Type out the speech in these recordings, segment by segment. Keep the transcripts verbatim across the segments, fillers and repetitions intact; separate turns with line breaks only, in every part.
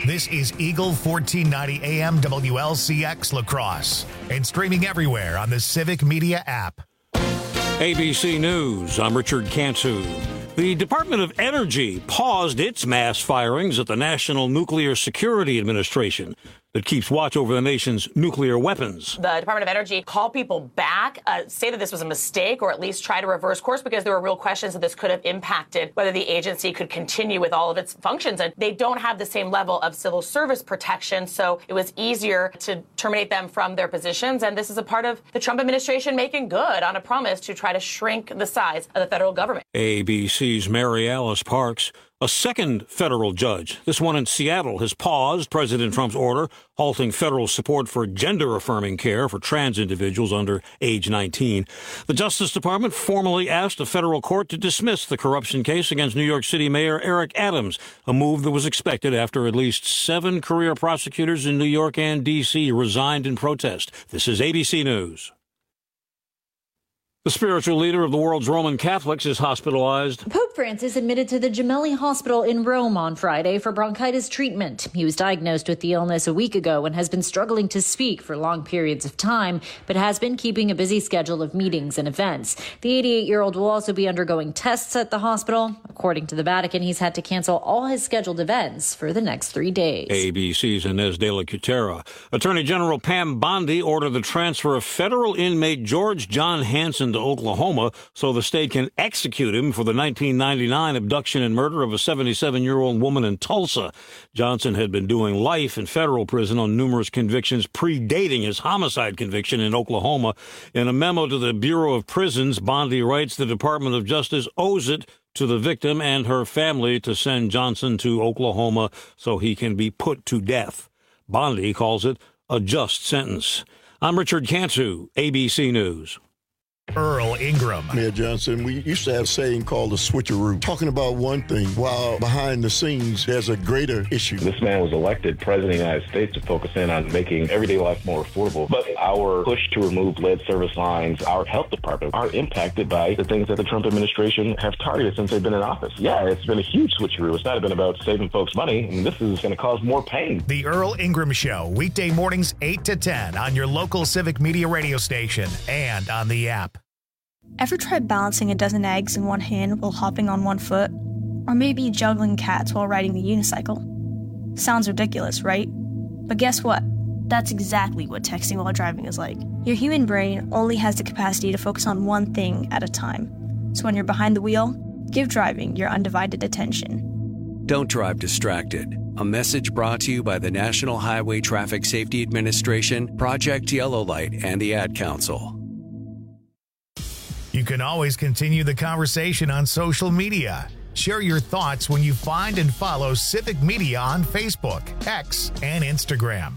This is Eagle fourteen ninety A M W L C X La Crosse and streaming everywhere on the Civic Media app.
A B C News, I'm Richard Cantu. The Department of Energy paused its mass firings at the National Nuclear Security Administration that keeps watch over the nation's nuclear weapons.
The Department of Energy called people back, uh, say that this was a mistake, or at least try to reverse course, because there were real questions that this could have impacted whether the agency could continue with all of its functions. And they don't have the same level of civil service protection, so it was easier to terminate them from their positions. And this is a part of the Trump administration making good on a promise to try to shrink the size of the federal government.
A B C's Mary Alice Parks. A second federal judge, this one in Seattle, has paused President Trump's order halting federal support for gender-affirming care for trans individuals under age nineteen. The Justice Department formally asked a federal court to dismiss the corruption case against New York City Mayor Eric Adams, a move that was expected after at least seven career prosecutors in New York and D C resigned in protest. This is A B C News. The spiritual leader of the world's Roman Catholics is hospitalized.
Pope Francis admitted to the Gemelli Hospital in Rome on Friday for bronchitis treatment. He was diagnosed with the illness a week ago and has been struggling to speak for long periods of time, but has been keeping a busy schedule of meetings and events. The eighty-eight-year-old will also be undergoing tests at the hospital. According to the Vatican, he's had to cancel all his scheduled events for the next three days.
A B C's Inez de la Cutera. Attorney General Pam Bondi ordered the transfer of federal inmate George John Hansen to Oklahoma so the state can execute him for the nineteen ninety-nine abduction and murder of a seventy-seven-year-old woman in Tulsa. Johnson had been doing life in federal prison on numerous convictions predating his homicide conviction in Oklahoma. In a memo to the Bureau of Prisons, Bondi writes the Department of Justice owes it to the victim and her family to send Johnson to Oklahoma so he can be put to death. Bondi calls it a just sentence. I'm Richard Cantu, A B C News.
Earl Ingram.
Mayor Johnson, we used to have a saying called the switcheroo, talking about one thing while behind the scenes there's a greater issue.
This man was elected president of the United States to focus in on making everyday life more affordable. But our push to remove lead service lines, our health department, are impacted by the things that the Trump administration have targeted since they've been in office. Yeah, it's been a huge switcheroo. It's not been about saving folks money. I mean, this is going to cause more pain.
The Earl Ingram Show, weekday mornings eight to ten on your local Civic Media radio station and on the app.
Ever tried balancing a dozen eggs in one hand while hopping on one foot? Or maybe juggling cats while riding the unicycle? Sounds ridiculous, right? But guess what? That's exactly what texting while driving is like. Your human brain only has the capacity to focus on one thing at a time. So when you're behind the wheel, give driving your undivided attention.
Don't drive distracted. A message brought to you by the National Highway Traffic Safety Administration, Project Yellow Light, and the Ad Council.
You can always continue the conversation on social media. Share your thoughts when you find and follow Civic Media on Facebook, X, and Instagram.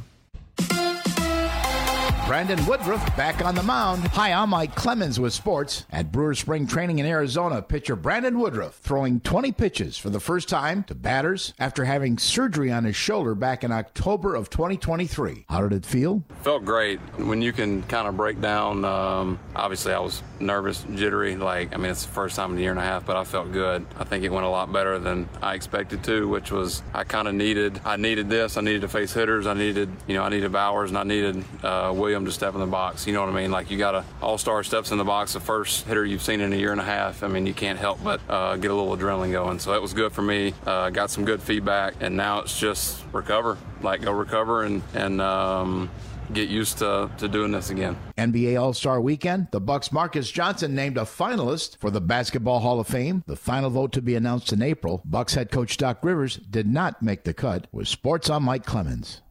Brandon Woodruff back on the mound. Hi, I'm Mike Clemens with sports. At Brewers Spring Training in Arizona, pitcher Brandon Woodruff throwing twenty pitches for the first time to batters after having surgery on his shoulder back in October of twenty twenty-three. How did it feel?
Felt great. When you can kind of break down, um, obviously I was nervous, jittery. Like, I mean, it's the first time in a year and a half, but I felt good. I think it went a lot better than I expected to, which was I kind of needed, I needed this. I needed to face hitters. I needed, you know, I needed Bowers and I needed uh, Williams to step in the box. You know what I mean? Like, you got a all-star steps in the box, the first hitter you've seen in a year and a half. I mean, you can't help but uh, get a little adrenaline going. So that was good for me. Uh, got some good feedback, and now it's just recover. Like, go recover and, and um, get used to, to doing this again.
N B A All-Star Weekend, the Bucks' Marcus Johnson named a finalist for the Basketball Hall of Fame. The final vote to be announced in April. Bucks head coach Doc Rivers did not make the cut. With sports, I'm Mike Clemens.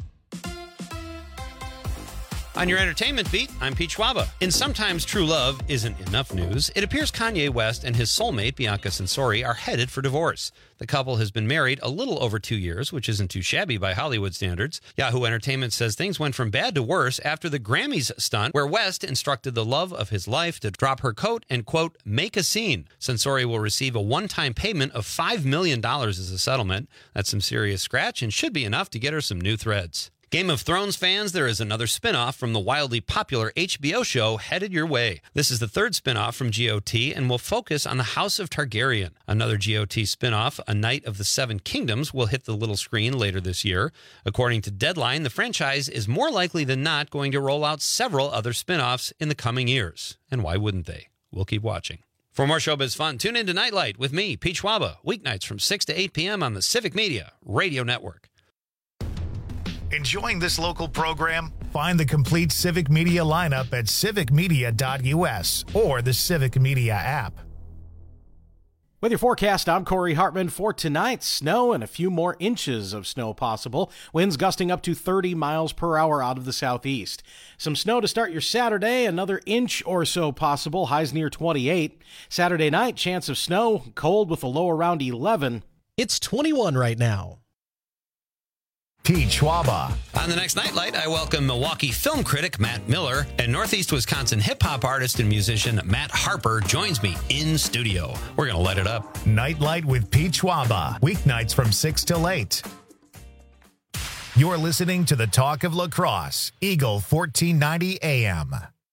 On your entertainment beat, I'm Pete Schwaba. In Sometimes True Love Isn't Enough news, it appears Kanye West and his soulmate, Bianca Censori, are headed for divorce. The couple has been married a little over two years, which isn't too shabby by Hollywood standards. Yahoo Entertainment says things went from bad to worse after the Grammys stunt, where West instructed the love of his life to drop her coat and, quote, make a scene. Censori will receive a one-time payment of five million dollars as a settlement. That's some serious scratch and should be enough to get her some new threads. Game of Thrones fans, there is another spinoff from the wildly popular H B O show headed your way. This is the third spinoff from G O T and will focus on the House of Targaryen. Another G O T spinoff, A Knight of the Seven Kingdoms, will hit the little screen later this year. According to Deadline, the franchise is more likely than not going to roll out several other spinoffs in the coming years. And why wouldn't they? We'll keep watching. For more showbiz fun, tune in to Nightlight with me, Pete Schwaba, weeknights from six to eight p.m. on the Civic Media Radio Network.
Enjoying this local program? Find the complete Civic Media lineup at civic media dot u s or the Civic Media app.
With your forecast, I'm Corey Hartman. For tonight, snow and a few more inches of snow possible. Winds gusting up to thirty miles per hour out of the southeast. Some snow to start your Saturday, another inch or so possible, highs near twenty-eight. Saturday night, chance of snow, cold with a low around eleven. It's twenty-one right now.
Pete Schwaba.
On the next Nightlight, I welcome Milwaukee film critic Matt Miller, and Northeast Wisconsin hip-hop artist and musician Matt Harper joins me in studio. We're going to light it up.
Nightlight with Pete Schwaba, weeknights from six till eight. You're listening to the Talk of La Crosse, Eagle fourteen ninety A M.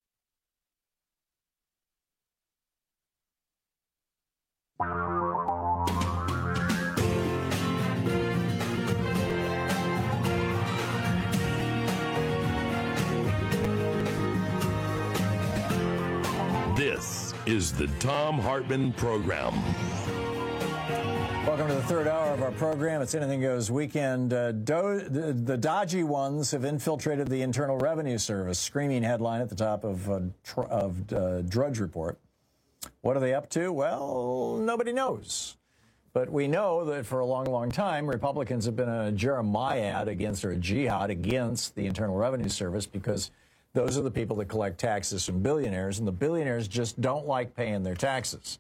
This is the Thom Hartmann Program.
Welcome to the third hour of our program. It's Anything Goes Weekend. Uh, do, the, the dodgy ones have infiltrated the Internal Revenue Service. Screaming headline at the top of, uh, tr- of uh, Drudge Report. What are they up to? Well, nobody knows. But we know that for a long, long time, Republicans have been a Jeremiad against, or a jihad against, the Internal Revenue Service because those are the people that collect taxes from billionaires, and the billionaires just don't like paying their taxes.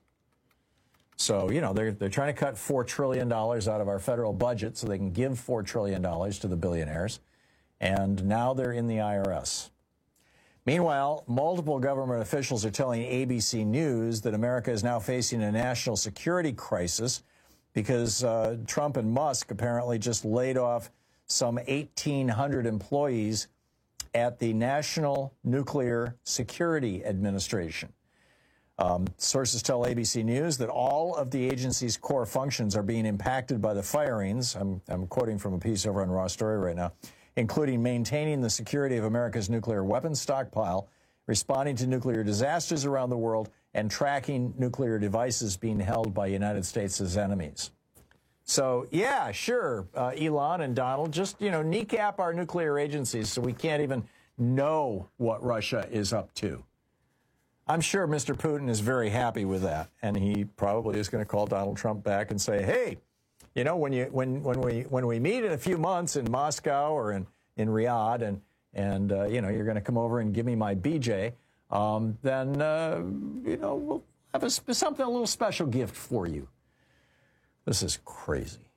So, you know, they're, they're trying to cut four trillion dollars out of our federal budget so they can give four trillion dollars to the billionaires, and now they're in the I R S. Meanwhile, multiple government officials are telling A B C News that America is now facing a national security crisis because uh, Trump and Musk apparently just laid off some eighteen hundred employees at the National Nuclear Security Administration. Um, sources tell A B C News that all of the agency's core functions are being impacted by the firings. I'm, I'm quoting from a piece over on Raw Story right now, including maintaining the security of America's nuclear weapons stockpile, responding to nuclear disasters around the world, and tracking nuclear devices being held by United States' enemies. So, yeah, sure, uh, Elon and Donald, just, you know, kneecap our nuclear agencies so we can't even know what Russia is up to. I'm sure Mister Putin is very happy with that, and he probably is going to call Donald Trump back and say, hey, you know, when you when when we when we meet in a few months in Moscow or in, in Riyadh, and, and uh, you know, you're going to come over and give me my B J, um, then, uh, you know, we'll have a, something, a little special gift for you. This is crazy.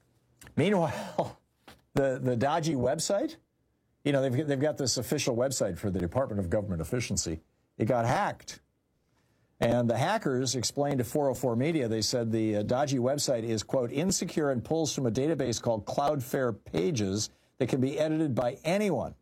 Meanwhile, the, the dodgy website, you know, they've, they've got this official website for the Department of Government Efficiency. It got hacked. And the hackers explained to four oh four Media, they said the uh, dodgy website is, quote, insecure and pulls from a database called Cloudflare Pages that can be edited by anyone.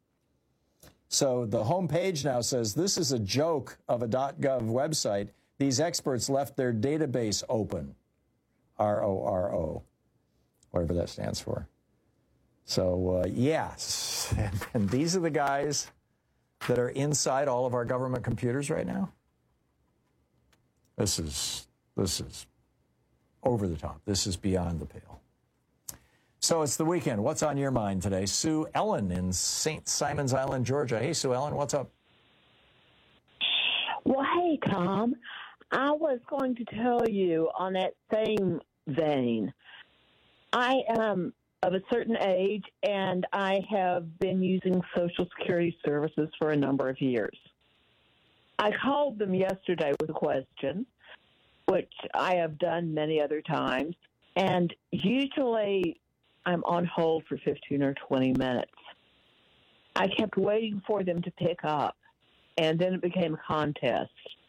So the home page now says, this is a joke of a .gov website. These experts left their database open. R O R O, whatever that stands for. So, uh, yes, and, and these are the guys that are inside all of our government computers right now. This is, this is over the top. This is beyond the pale. So it's the weekend. What's on your mind today? Sue Ellen in Saint Simons Island, Georgia. Hey, Sue Ellen, what's up?
Well, hey, Tom. I was going to tell you on that same vein, I am of a certain age, and I have been using Social Security services for a number of years. I called them yesterday with a question, which I have done many other times, and usually I'm on hold for fifteen or twenty minutes. I kept waiting for them to pick up, and then it became a contest.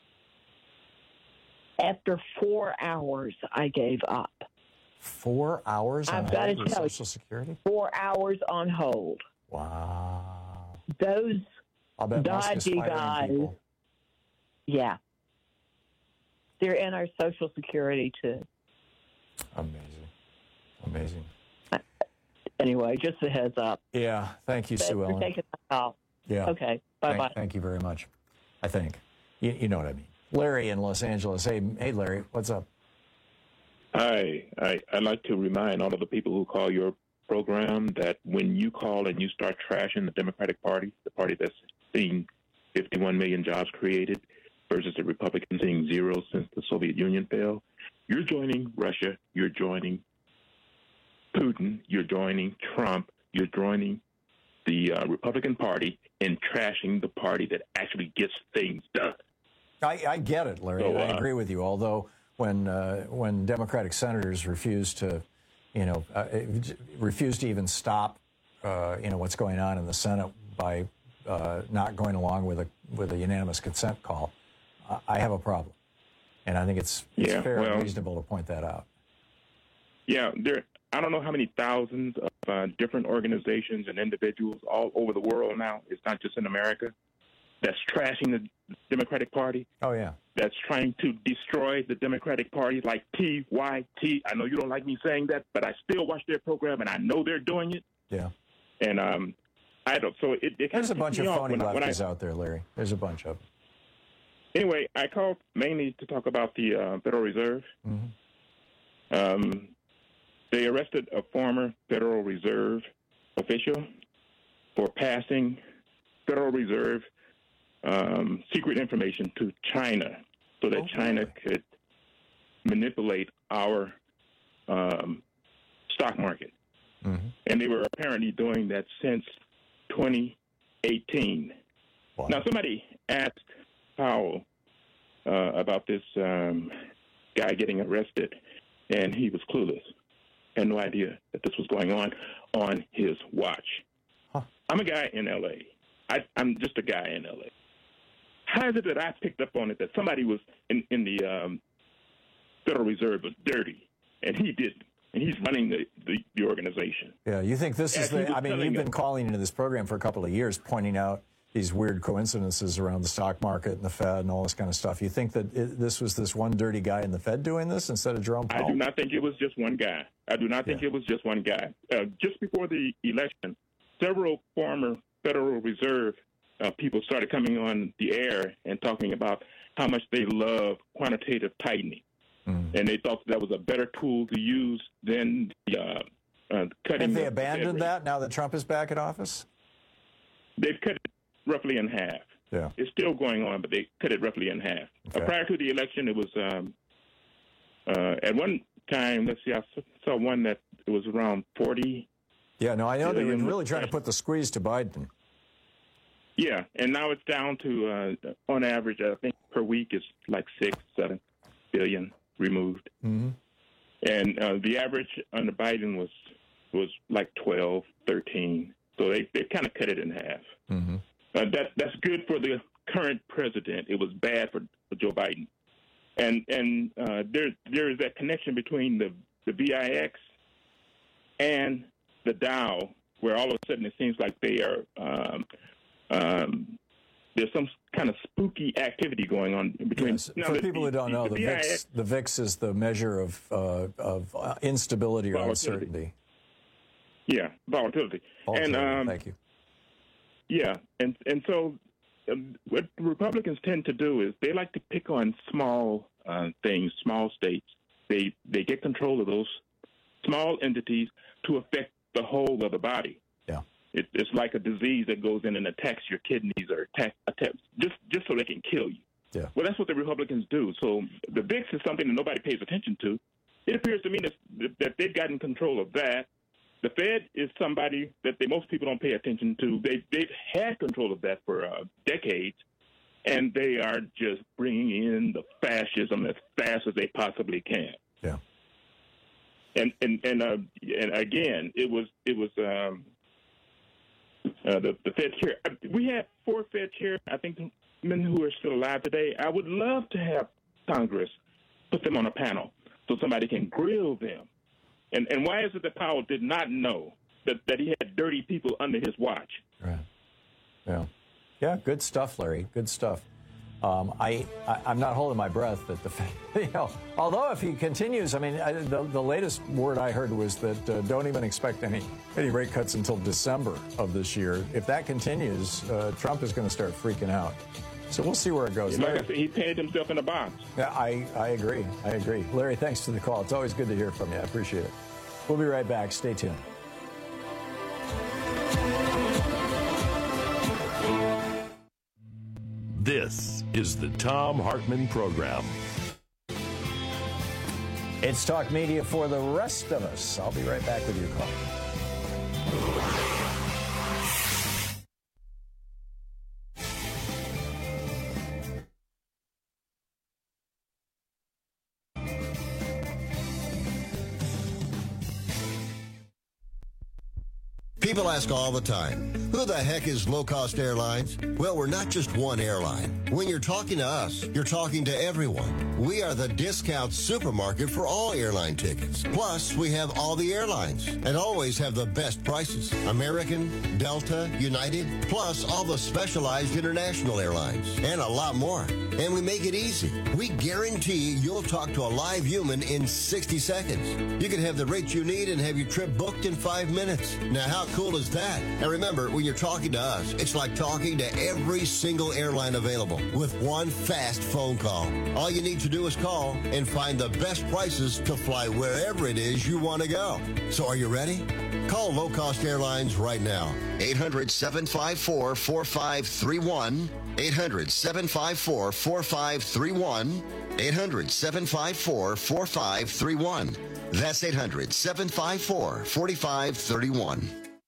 After four hours, I gave up.
Four hours on
I've got
hold
to
with
tell
Social Security?
Four hours on hold.
Wow.
Those
I'll bet Musk is
dodgy
firing
guys,
people.
yeah. They're in our Social Security, too.
Amazing. Amazing.
Anyway, just a heads up.
Yeah. Thank you,
Thanks
Sue
for
Ellen.
taking my call.
Yeah.
Okay. Bye-bye.
Thank, thank you very much. I think. You, you know what I mean. Larry in Los Angeles. Hey, hey, Larry, what's up?
Hi. I, I'd like to remind all of the people who call your program that when you call and you start trashing the Democratic Party, the party that's seen fifty-one million jobs created versus the Republicans seeing zero since the Soviet Union fell, you're joining Russia, you're joining Putin, you're joining Trump, you're joining the uh, Republican Party in trashing the party that actually gets things done.
I, I get it, Larry.
So, uh,
I agree with you. Although when uh, when Democratic senators refuse to, you know, uh, refuse to even stop, uh, you know, what's going on in the Senate by uh, not going along with a with a unanimous consent call, I, I have a problem, and I think it's, it's
Yeah,
fair
well-
and reasonable to point that out.
Yeah, there. I don't know how many thousands of uh, different organizations and individuals all over the world now. It's not just in America. That's trashing the Democratic Party.
Oh yeah.
That's trying to destroy the Democratic Party, like T Y T. I know you don't like me saying that, but I still watch their program, and I know they're doing it.
Yeah.
And um, I don't. So it. it
There's a bunch of phony
when I, when I,
lefties out there, Larry. There's a bunch of them.
Anyway, I called mainly to talk about the uh, Federal Reserve.
Mm-hmm.
Um, they arrested a former Federal Reserve official for passing Federal Reserve um, secret information to China so that
Oh,
China
really?
could manipulate our um, stock market.
Mm-hmm.
And they were apparently doing that since twenty eighteen.
Wow.
Now, somebody asked Powell uh, about this um, guy getting arrested, and he was clueless. Had no idea that this was going on on his watch.
Huh.
I'm a guy in L A. I, I'm just a guy in L A. How is it that I picked up on it that somebody was in, in the um, Federal Reserve was dirty, and he didn't, and he's running the, the, the organization?
Yeah, you think this
As
is
he
the,
was
I mean,
telling
you've been
us-
calling into this program for a couple of years, pointing out these weird coincidences around the stock market and the Fed and all this kind of stuff. You think that it, this was this one dirty guy in the Fed doing this instead of Jerome Powell?
I do not think it was just one guy. I do not think
Yeah.
it was just one guy. Uh, just before the election, several former Federal Reserve uh, people started coming on the air and talking about how much they love quantitative tightening.
Mm.
And they thought that was a better tool to use than the, uh, uh, cutting.
Have they
the
abandoned
Fed rate.
that now that Trump is back in office?
They've cut it roughly in half.
Yeah.
It's still going on, but they cut it roughly in half.
Okay.
Uh, prior to the election, it was um, uh, at one time. Let's see, I saw one that it was around forty.
Yeah, no, I know they were
billion.
really trying to put the squeeze to Biden.
Yeah, and now it's down to uh, on average, I think per week is like six, seven billion removed,
Mm-hmm.
and uh, the average under Biden was was like twelve, thirteen. So they they kind of cut it in half.
Mm-hmm.
Uh, that that's good for the current president. It was bad for, for Joe Biden, and and uh, there there is that connection between the the V I X and the Dow, where all of a sudden it seems like they are um, um, there's some kind of spooky activity going on between.
Yes.
Now,
For
the-
people who don't know, the
V I X
VIX, the VIX is the measure of uh, of uh, instability or
Volatility.
uncertainty.
Yeah, volatility.
Volatility,
And um,
thank you.
yeah, and and so um, what Republicans tend to do is they like to pick on small uh, things, small states. They they get control of those small entities to affect the whole of the body.
Yeah,
it, it's like a disease that goes in and attacks your kidneys or attack, attack just just so they can kill you.
Yeah.
Well, that's what the Republicans do. So the V I X is something that nobody pays attention to. It appears to me that that they've gotten control of that. The Fed is somebody that they, most people don't pay attention to. They, they've had control of that for uh, decades, and they are just bringing in the fascism as fast as they possibly can.
Yeah.
And and and uh, and again, it was it was um, uh, the the Fed chair. We have four Fed chairs. I think men who are still alive today. I would love to have Congress put them on a panel so somebody can grill them. And and why is it that Powell did not know that, that he had dirty people under his watch.
Right. Yeah. Yeah, good stuff, Larry. Good stuff. Um, I, I, I'm not holding my breath that the, you know, although if he continues, I mean, I, the, the latest word I heard was that uh, don't even expect any, any rate cuts until December of this year. If that continues, uh, Trump is going to start freaking out. So we'll see where it goes.
Like
Larry,
I said, he painted himself in a box.
Yeah, I, I agree. I agree. Larry, thanks for the call. It's always good to hear from you. I appreciate it. We'll be right back. Stay tuned.
This is the Thom Hartmann Program.
It's Talk Media for the rest of us. I'll be right back with your call.
People ask all the time, who the heck is Low Cost Airlines? Well, we're not just one airline. When you're talking to us, you're talking to everyone. We are the discount supermarket for all airline tickets. Plus, we have all the airlines and always have the best prices. American, Delta, United, plus all the specialized international airlines and a lot more. And we make it easy. We guarantee you'll talk to a live human in sixty seconds. You can have the rate you need and have your trip booked in five minutes. Now, how cool is that? And remember, when you're talking to us, it's like talking to every single airline available with one fast phone call. All you need to do is call and find the best prices to fly wherever it is you want to go. So are you ready? Call Low Cost Airlines right now. eight hundred, seven five four, four five three one. eight hundred, seven five four, four five three one. eight hundred, seven five four, four five three one. That's eight hundred, seven five four, four five three one.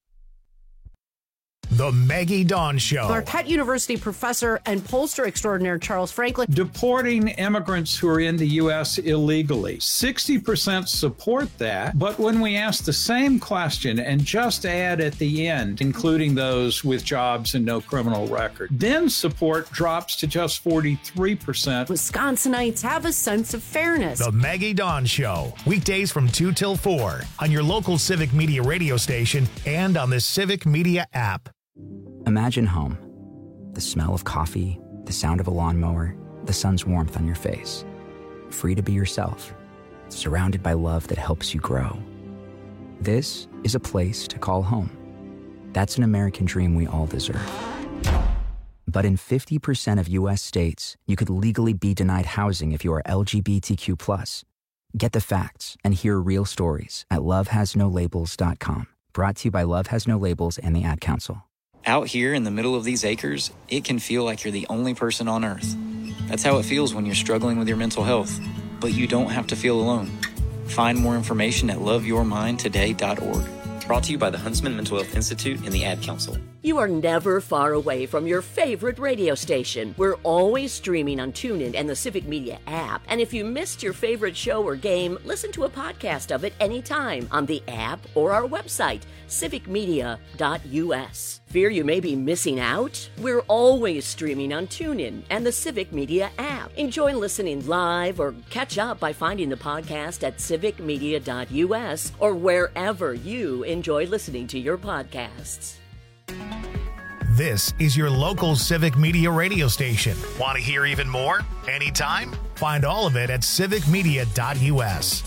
The Maggie Dawn Show.
Marquette University professor and pollster extraordinaire Charles Franklin.
Deporting immigrants who are in the U S illegally. sixty percent support that, but when we ask the same question and just add at the end, including those with jobs and no criminal record, then support drops to just forty-three percent.
Wisconsinites have a sense of fairness.
The Maggie Dawn Show. Weekdays from two till four on your local Civic Media radio station and on the Civic Media app.
Imagine home. The smell of coffee, the sound of a lawnmower, the sun's warmth on your face. Free to be yourself, surrounded by love that helps you grow. This is a place to call home. That's an American dream we all deserve. But in fifty percent of U S states, you could legally be denied housing if you are L G B T Q plus. Get the facts and hear real stories at love has no labels dot com. Brought to you by Love Has No Labels and the Ad Council.
Out here in the middle of these acres, it can feel like you're the only person on Earth. That's how it feels when you're struggling with your mental health. But you don't have to feel alone. Find more information at love your mind today dot org. Brought to you by the Huntsman Mental Health Institute and the Ad Council.
You are never far away from your favorite radio station. We're always streaming on TuneIn and the Civic Media app. And if you missed your favorite show or game, listen to a podcast of it anytime on the app or our website, civic media dot u s. Fear you may be missing out? We're always streaming on TuneIn and the Civic Media app. Enjoy listening live or catch up by finding the podcast at civic media dot u s or wherever you enjoy listening to your podcasts.
This is your local Civic Media radio station. Want to hear even more? Anytime? Find all of it at civic media dot u s.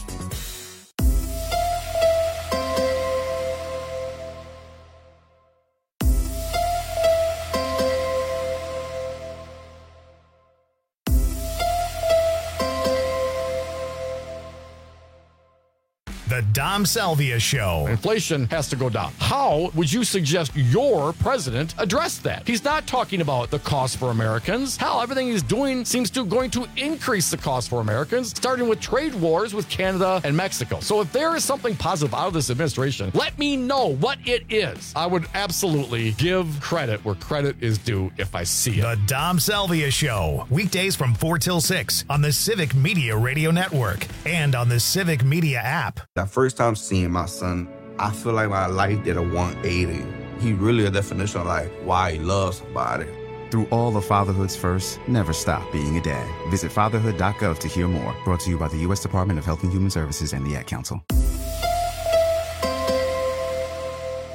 The Dom Salvia Show.
Inflation has to go down. How would you suggest your president address that? He's not talking about the cost for Americans. Hell, everything he's doing seems to going to increase the cost for Americans, starting with trade wars with Canada and Mexico. So if there is something positive out of this administration, let me know what it is. I would absolutely give credit where credit is due if I see it.
The Dom Salvia Show. Weekdays from four till six on the Civic Media Radio Network and on the Civic Media app.
The first time seeing my son, I feel like my life did a one eighty. He really a definition of like why he loves somebody.
Through all of fatherhood's first, never stop being a dad. Visit fatherhood dot gov to hear more. Brought to you by the U S Department of Health and Human Services and the Ad Council.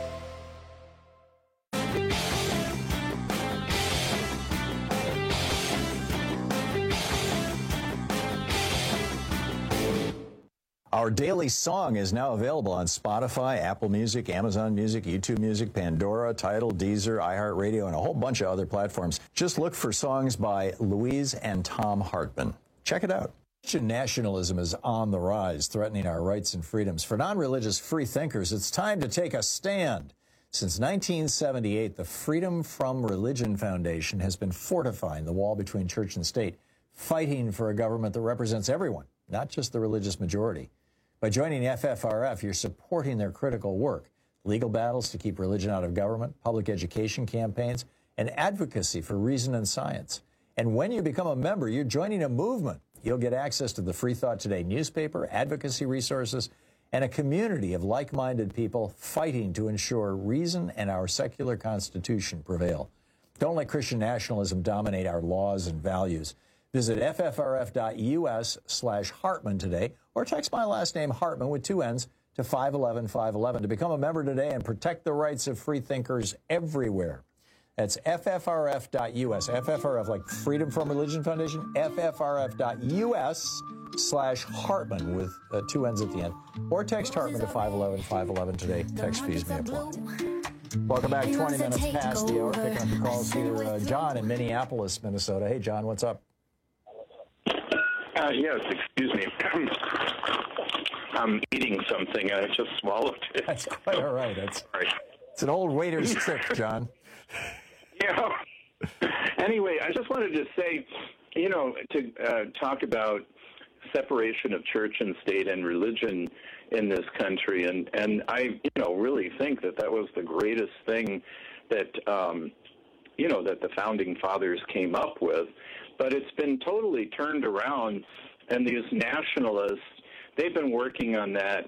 Our daily song is now available on Spotify, Apple Music, Amazon Music, YouTube Music, Pandora, Tidal, Deezer, iHeartRadio, and a whole bunch of other platforms. Just look for songs by Louise and Tom Hartman. Check it out. Christian nationalism is on the rise, threatening our rights and freedoms. For non-religious free thinkers, it's time to take a stand. Since nineteen seventy-eight, the Freedom from Religion Foundation has been fortifying the wall between church and state, fighting for a government that represents everyone, not just the religious majority. By joining F F R F, you're supporting their critical work, legal battles to keep religion out of government, public education campaigns, and advocacy for reason and science. And when you become a member, you're joining a movement. You'll get access to the Free Thought Today newspaper, advocacy resources, and a community of like-minded people fighting to ensure reason and our secular Constitution prevail. Don't let Christian nationalism dominate our laws and values. Visit ffrf.us slash Hartman today, or text my last name, Hartman, with two N's, to five one one, five one one to become a member today and protect the rights of free thinkers everywhere. That's ffrf.us, F F R F, like Freedom from Religion Foundation, ffrf.us slash Hartman with uh, two N's at the end. Or text Hartman to five one one, five one one today. Text fees may apply. Welcome back, twenty minutes past the hour. Picking up the calls here. Uh, John in Minneapolis, Minnesota. Hey, John, what's up?
Uh, yes, excuse me. I'm eating something and I just swallowed it.
That's quite all right. That's
Sorry.
It's an old waiter's trick, John.
Yeah. Anyway, I just wanted to say, you know, to uh, talk about separation of church and state and religion in this country, and, and I, you know, really think that that was the greatest thing that, um, you know, that the Founding Fathers came up with. But it's been totally turned around, and these nationalists, they've been working on that,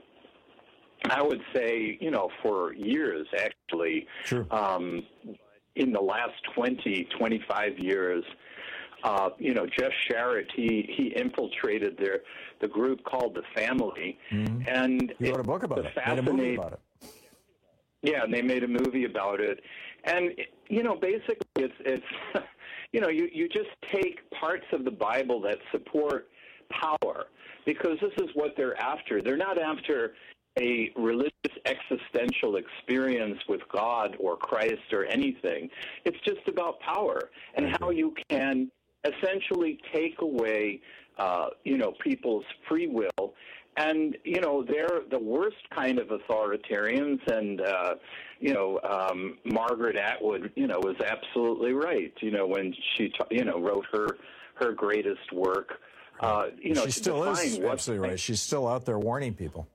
I would say, you know, for years, actually.
Sure.
Um, in the last twenty, twenty-five years, uh, you know, Jeff Sharrett, he, he infiltrated their, the group called The Family.
Mm-hmm.
And
he wrote a book about it, made a movie about it.
Yeah, and they made a movie about it. And, you know, basically it's, it's you know, you, you just take parts of the Bible that support power, because this is what they're after. They're not after a religious existential experience with God or Christ or anything. It's just about power and how you can essentially take away, uh, you know, people's free will. And, you know, they're the worst kind of authoritarians. And, uh, you know, um, Margaret Atwood, you know, was absolutely right, you know, when she, you know, wrote her, her greatest work. Uh, you know,
she still is
what,
absolutely right. She's still out there warning people.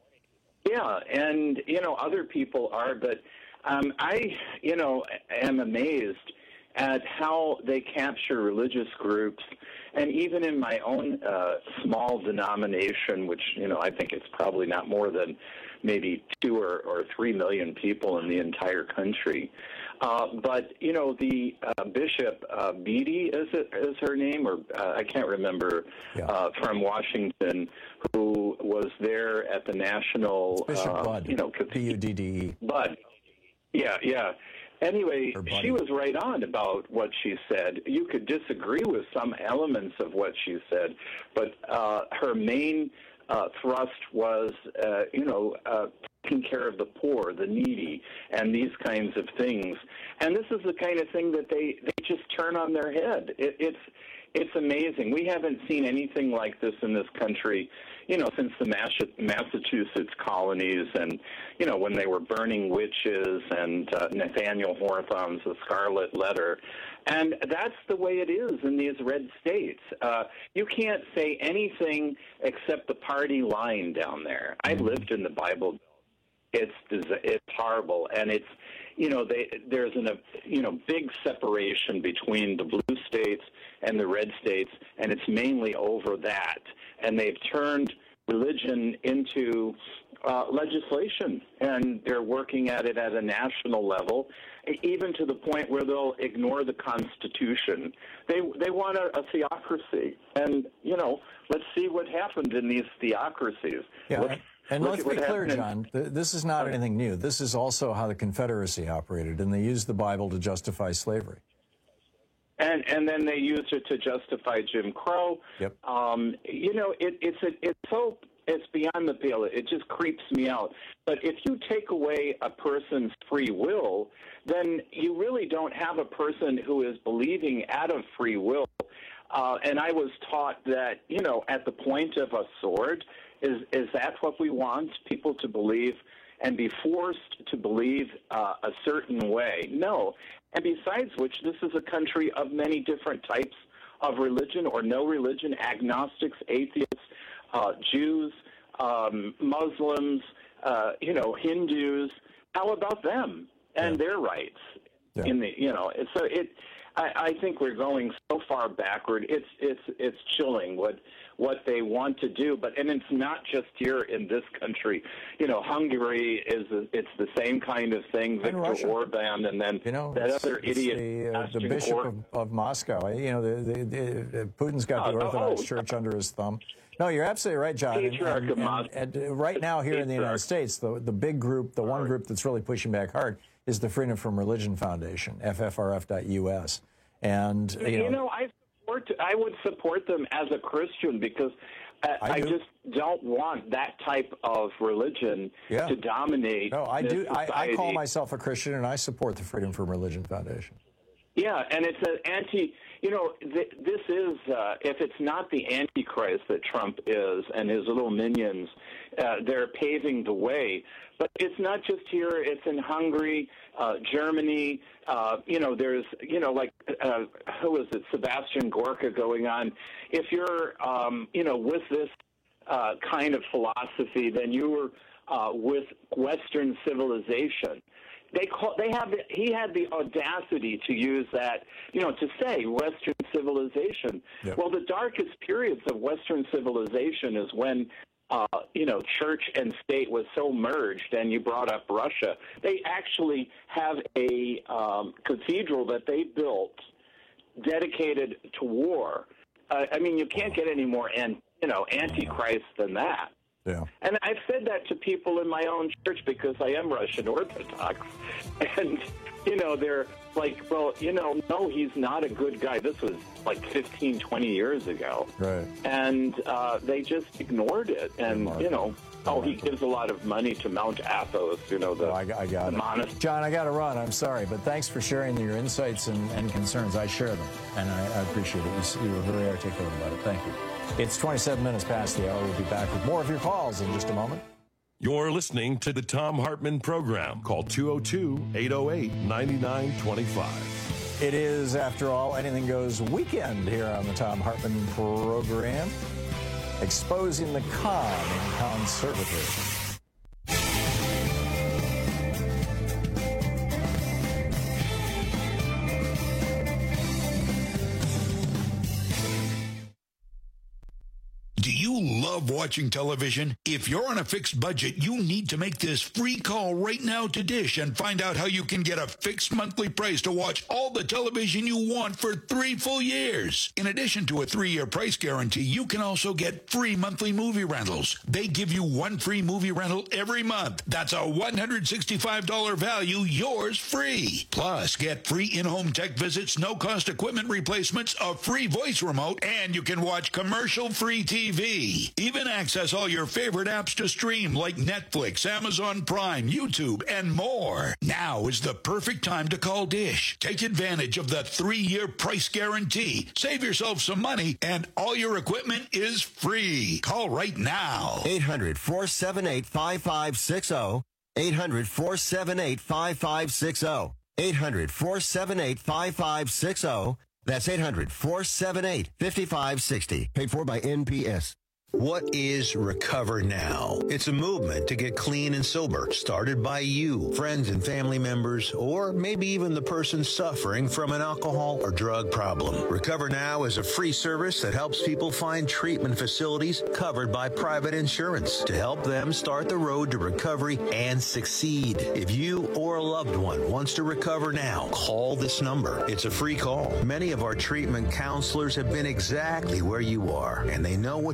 Yeah, and, you know, other people are, but um, I, you know, am amazed at how they capture religious groups. And even in my own uh, small denomination, which, you know, I think it's probably not more than maybe two or, or three million people in the entire country. Uh, but, you know, the uh, Bishop uh, Beatty, is it is her name, or uh, I can't remember,
yeah.
uh, from Washington, who was there at the National,
Bishop
uh,
Budd,
you know,
P U D D E.
Budd. Yeah, yeah. Anyway, she was right on about what she said. You could disagree with some elements of what she said, but uh, her main uh, thrust was, uh, you know, uh, taking care of the poor, the needy, and these kinds of things. And this is the kind of thing that they, they just turn on their head. It, it's it's amazing. We haven't seen anything like this in this country, you know, since the Massachusetts colonies and, you know, when they were burning witches and uh, Nathaniel Hawthorne's The Scarlet Letter. And that's the way it is in these red states. Uh, you can't say anything except the party line down there. I lived in the Bible. It's it's horrible, and it's, you know, they, there's an, a you know big separation between the blue states and the red states, and it's mainly over that. And they've turned religion into uh, legislation, and they're working at it at a national level, even to the point where they'll ignore the Constitution. They they want a, a theocracy, and you know, let's see what happened in these theocracies.
Yeah.
Look,
And
look
let's
at
be
what
clear,
happened in-
John, th- this is not anything new. This is also how the Confederacy operated, and they used the Bible to justify slavery.
And and then they used it to justify Jim Crow.
Yep.
Um, you know, it, it's a, it's so it's beyond the pale. It just creeps me out. But if you take away a person's free will, then you really don't have a person who is believing out of free will. Uh, and I was taught that, you know, at the point of a sword, is is that what we want, people to believe and be forced to believe uh, a certain way? No. And besides which, this is a country of many different types of religion or no religion, agnostics, atheists, uh, Jews, um, Muslims, uh, you know, Hindus. How about them and yeah. their rights? Yeah. In the, you know, so it. I, I think we're going so far backward. It's it's it's chilling what what they want to do. But and it's not just here in this country. You know, Hungary is a, it's the same kind of thing. Viktor Orban, and then
you know,
that other idiot,
the, uh, the Bishop
Or-
of, of Moscow. You know, the, the, the, Putin's got the
Uh,
Orthodox
oh,
Church under his thumb. No, you're absolutely right, John. And,
Patriarch
and,
of Moscow.
and, and right now here in the United States, the the big group, the one group that's really pushing back hard, is the Freedom from Religion Foundation, F F R F dot U S. And you know,
you know, I support. I would support them as a Christian because I,
I
I
do.
just don't want that type of religion
Yeah.
to dominate.
no, I
this
do. I, I call
society.
myself a Christian, and I support the Freedom from Religion Foundation.
Yeah, and it's an anti. You know, th- this is uh, if it's not the Antichrist that Trump is and his little minions, uh, they're paving the way. But it's not just here; it's in Hungary, uh, Germany. Uh, you know, there's you know, like uh, who is it? Sebastian Gorka going on. If you're, um, you know, with this uh, kind of philosophy, then you were uh, with Western civilization. They call, they have, he had the audacity to use that, you know, to say Western civilization.
Yep.
Well, the darkest periods of Western civilization is when, uh, you know, church and state was so merged, and you brought up Russia. They actually have a um, cathedral that they built dedicated to war. Uh, I mean, you can't get any more, an, you know, antichrist than that.
Yeah.
And I've said that to people in my own church because I am Russian Orthodox. And, you know, they're like, well, you know, no, he's not a good guy. This was like fifteen, twenty years ago.
Right.
And uh, they just ignored it. And, you know, oh, he gives a lot of money to Mount Athos, you know, the,
No, I, I got
the
it.
monastery.
John, I got to run. I'm sorry, but thanks for sharing your insights and, and concerns. I share them, and I, I appreciate it. You, you were very articulate about it. Thank you. It's twenty-seven minutes past the hour. We'll be back with more of your calls in just a moment.
You're listening to the Tom Hartman Program. Call two oh two, eight oh eight, nine nine two five.
It is, after all, Anything Goes weekend here on the Tom Hartman Program, exposing the con in conservatism.
Do you love watching television? If you're on a fixed budget, you need to make this free call right now to Dish and find out how you can get a fixed monthly price to watch all the television you want for three full years. In addition to a three-year price guarantee, you can also get free monthly movie rentals. They give you one free movie rental every month. That's a one hundred sixty-five dollars value, yours free. Plus, get free in-home tech visits, no-cost equipment replacements, a free voice remote, and you can watch commercial-free T V. Even access all your favorite apps to stream like Netflix, Amazon Prime, YouTube, and more. Now is the perfect time to call Dish. Take advantage of the three-year price guarantee. Save yourself some money, and all your equipment is free. Call right now.
eight hundred, four seven eight, five five six zero. eight hundred, four seven eight, five five six zero. eight hundred, four seven eight, five five six zero. That's eight hundred, four seven eight, five five six zero. Paid for by N P S.
What is Recover Now? It's a movement to get clean and sober, started by you, friends and family members, or maybe even the person suffering from an alcohol or drug problem. Recover Now is a free service that helps people find treatment facilities covered by private insurance to help them start the road to recovery and succeed. If you or a loved one wants to recover now, call this number. It's a free call. Many of our treatment counselors have been exactly where you are, and they know what you're going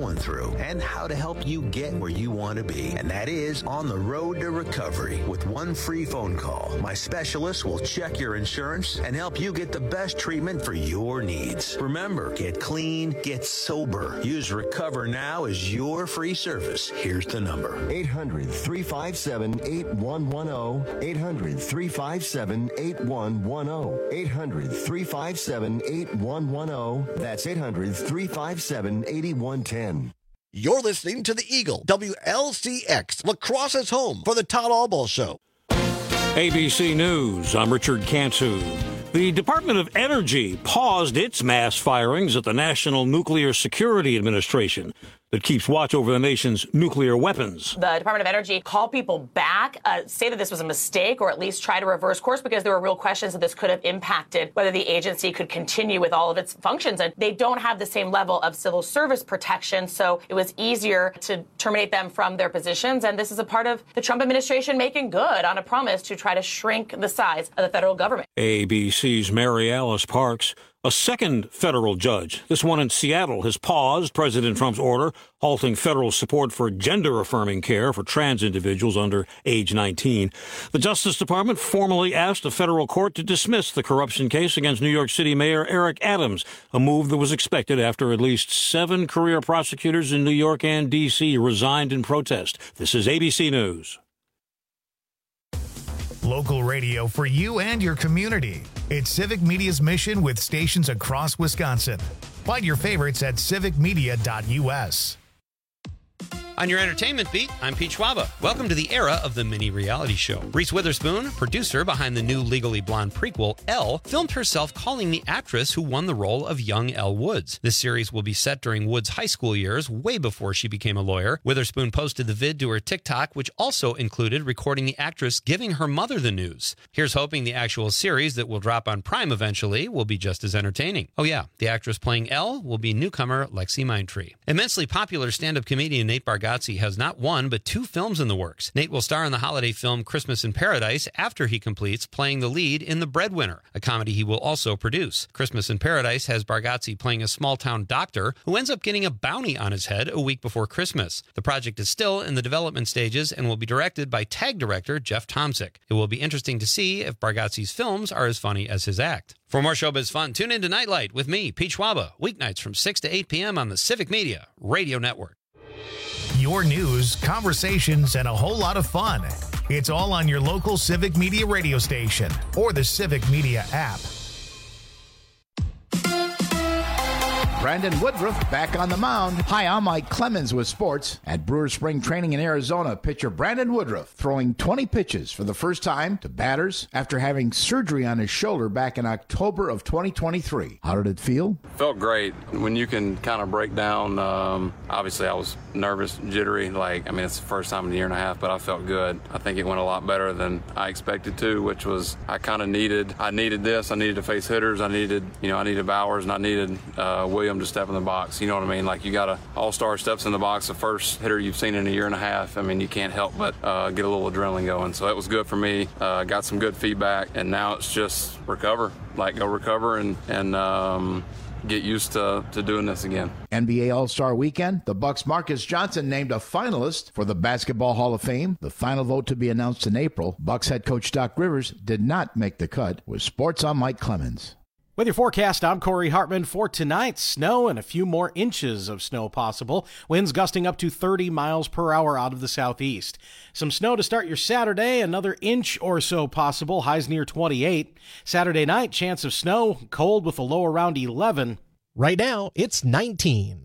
going through and how to help you get where you want to be. And that is On the Road to Recovery. With one free phone call, my specialist will check your insurance and help you get the best treatment for your needs. Remember, get clean, get sober. Use Recover Now as your free service. Here's the number.
eight hundred, three five seven, eight one one zero. eight hundred, three five seven, eight one one zero. eight hundred, three five seven, eight one one zero. That's eight hundred, three five seven, eight one one zero.
You're listening to the Eagle, W L C X, Lacrosse's home for the Todd Albaugh Show.
A B C News, I'm Richard Cantu. The Department of Energy paused its mass firings at the National Nuclear Security Administration that keeps watch over the nation's nuclear weapons.
The Department of Energy called people back, uh, say that this was a mistake, or at least try to reverse course, because there were real questions that this could have impacted whether the agency could continue with all of its functions. And they don't have the same level of civil service protection, so it was easier to terminate them from their positions. And this is a part of the Trump administration making good on a promise to try to shrink the size of the federal government.
A B C's Mary Alice Parks. A second federal judge, this one in Seattle, has paused President Trump's order halting federal support for gender-affirming care for trans individuals under age nineteen. The Justice Department formally asked a federal court to dismiss the corruption case against New York City Mayor Eric Adams, a move that was expected after at least seven career prosecutors in New York and D C resigned in protest. This is A B C News.
Local radio for you and your community. It's Civic Media's mission with stations across Wisconsin. Find your favorites at civic media dot U S.
On your entertainment beat, I'm Pete Schwaba. Welcome to the era of the mini reality show. Reese Witherspoon, producer behind the new Legally Blonde prequel, Elle, filmed herself calling the actress who won the role of young Elle Woods. This series will be set during Woods' high school years, way before she became a lawyer. Witherspoon posted the vid to her TikTok, which also included recording the actress giving her mother the news. Here's hoping the actual series that will drop on Prime eventually will be just as entertaining. Oh yeah, the actress playing Elle will be newcomer Lexi Mindtree. Immensely popular stand-up comedian Nate Bargatze has not one, but two films in the works. Nate will star in the holiday film Christmas in Paradise after he completes playing the lead in The Breadwinner, a comedy he will also produce. Christmas in Paradise has Bargatze playing a small-town doctor who ends up getting a bounty on his head a week before Christmas. The project is still in the development stages and will be directed by TAG director Jeff Tomsic. It will be interesting to see if Bargatze's films are as funny as his act. For more showbiz fun, tune in to Nightlight with me, Pete Schwaba, weeknights from six to eight p.m. on the Civic Media Radio Network.
Your news, conversations, and a whole lot of fun. It's all on your local Civic Media radio station or the Civic Media app.
Brandon Woodruff back on the mound. Hi, I'm Mike Clemens with sports. At Brewers Spring Training in Arizona, pitcher Brandon Woodruff throwing twenty pitches for the first time to batters after having surgery on his shoulder back in October of twenty twenty-three. How did it feel?
Felt great. When you can kind of break down, um, obviously I was nervous, jittery. Like, I mean, it's the first time in a year and a half, but I felt good. I think it went a lot better than I expected to, which was I kind of needed. I needed this. I needed to face hitters. I needed, you know, I needed Bowers and I needed uh, Williams to step in the box. You know what I mean? Like, you got a all-star steps in the box, the first hitter you've seen in a year and a half. I mean, you can't help but uh, get a little adrenaline going. So it was good for me. Uh, got some good feedback, and now it's just recover. Like, go recover and and um, get used to, to doing this again.
N B A All-Star Weekend, the Bucks' Marcus Johnson named a finalist for the Basketball Hall of Fame. The final vote to be announced in April. Bucks head coach Doc Rivers did not make the cut. With sports, I'm Mike Clemens.
With your forecast, I'm Corey Hartman. For tonight, snow and a few more inches of snow possible. Winds gusting up to thirty miles per hour out of the southeast. Some snow to start your Saturday, another inch or so possible, highs near twenty-eight. Saturday night, chance of snow, cold with a low around eleven.
Right now, it's nineteen.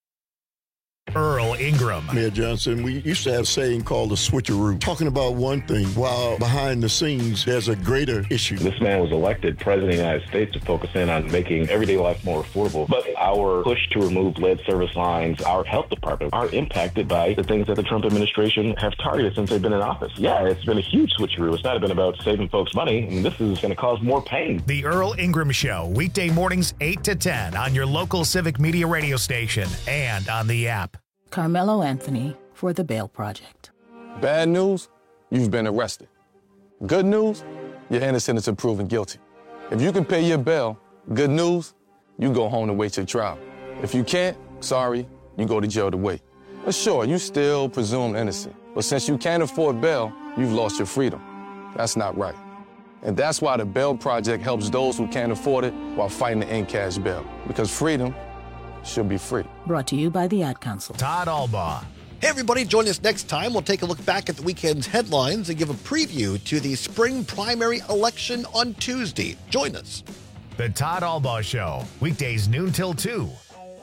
Earl Ingram.
Mayor Johnson, we used to have a saying called the switcheroo, talking about one thing while behind the scenes there's a greater issue.
This man was elected president of the United States to focus in on making everyday life more affordable. But our push to remove lead service lines, our health department, are impacted by the things that the Trump administration have targeted since they've been in office. Yeah, it's been a huge switcheroo. It's not been about saving folks money, and this is going to cause more pain.
The Earl Ingram Show, weekday mornings eight to ten on your local Civic Media radio station and on the app.
Carmelo Anthony for the Bail Project.
Bad news, you've been arrested. Good news, you're innocent until proven guilty. If you can pay your bail, good news, you go home and wait your trial. If you can't, sorry, you go to jail to wait. But sure, you still presume innocent. But since you can't afford bail, you've lost your freedom. That's not right. And that's why the Bail Project helps those who can't afford it while fighting to end cash bail. Because freedom should be free.
Brought to you by the Ad Council.
Todd Albaugh.
Hey, everybody, join us next time. We'll take a look back at the weekend's headlines and give a preview to the spring primary election on Tuesday. Join us.
The Todd Albaugh Show, weekdays noon till two.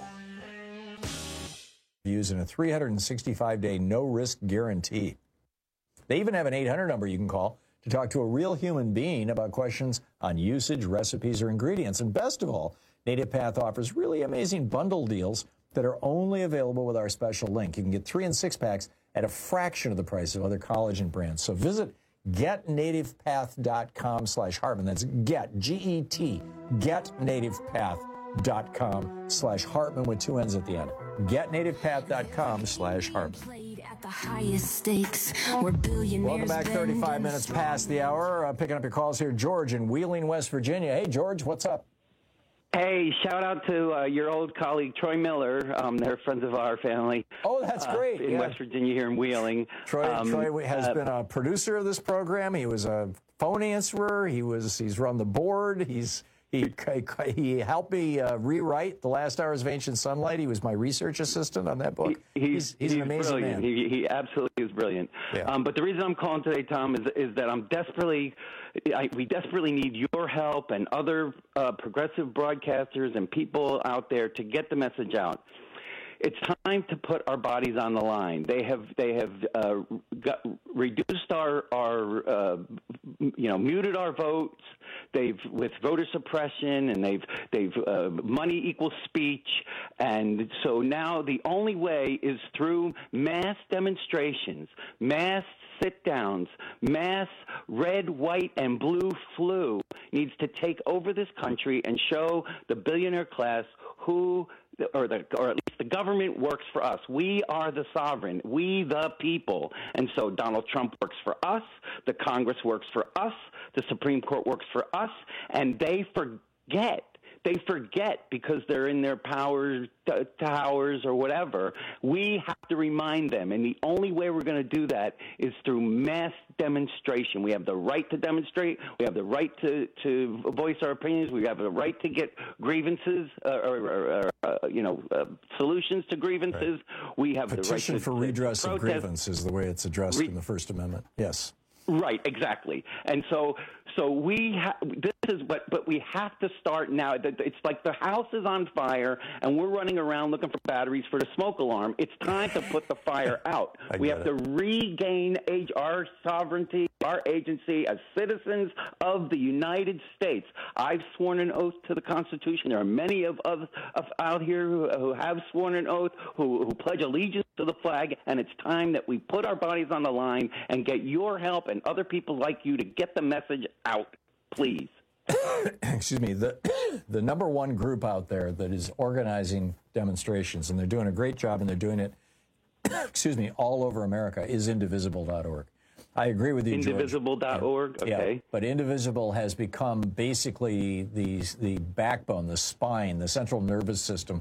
Using a three hundred sixty-five day no-risk guarantee. They even have an eight hundred number you can call to talk to a real human being about questions on usage, recipes, or ingredients. And best of all, Native Path offers really amazing bundle deals that are only available with our special link. You can get three and six packs at a fraction of the price of other collagen brands. So visit getnativepath.com slash Hartman. That's get, G E T, getnativepath.com slash Hartman with two N's at the end. getnativepath.com slash Hartman.
The highest stakes. We're billionaires.
Welcome back. thirty-five minutes past the hour. Uh, picking up your calls here. George in Wheeling, West Virginia. Hey, George, what's up?
Hey, shout out to uh, your old colleague Troy Miller. Um, they're friends of our family.
Oh, that's great.
Uh, in
yeah.
West Virginia here in Wheeling.
Troy,
um,
Troy has
uh,
been a producer of this program. He was a phone answerer. He was. He's run the board. He's he he helped me uh, rewrite The Last Hours of Ancient Sunlight. He was my research assistant on that book.
He,
he's,
he's,
he's an amazing
brilliant.
man.
He, he absolutely is brilliant.
Yeah.
Um, but the reason I'm calling today, Tom, is is that I'm desperately, I, we desperately need your help and other uh, progressive broadcasters and people out there to get the message out. It's time to put our bodies on the line. They have they have uh, got, reduced our our uh, you know muted our votes. They've with voter suppression and they've they've uh, money equals speech, and so now the only way is through mass demonstrations, mass sit-downs, mass red, white, and blue flu needs to take over this country and show the billionaire class who. Or, the, or at least the government works for us. We are the sovereign. We the people. And so Donald Trump works for us. The Congress works for us. The Supreme Court works for us. And they forget. They forget because they're in their power t- towers or whatever. We have to remind them. And the only way we're going to do that is through mass demonstration. We have the right to demonstrate. We have the right to, to voice our opinions. We have the right to get grievances uh, or, or, or uh, you know, uh, solutions to grievances. Right. We have
Petition
the right to,
for redress
to
of grievance is the way it's addressed
Re-
in the First Amendment. Yes.
Right, exactly. And so, so we ha- this is what, but we have to start now. It's like the house is on fire, and we're running around looking for batteries for the smoke alarm. It's time to put the fire out. We have
it.
to regain age, our sovereignty, our agency as citizens of the United States. I've sworn an oath to the Constitution. There are many of us out here who, who have sworn an oath, who, who pledge allegiance to the flag, and it's time that we put our bodies on the line and get your help and other people like you to get the message out, please.
Excuse me, the the number one group out there that is organizing demonstrations, and they're doing a great job, and they're doing it, excuse me, all over America, is indivisible dot org. I agree with you,
indivisible dot org,
George.
okay.
Yeah, but Indivisible has become basically the, the backbone, the spine, the central nervous system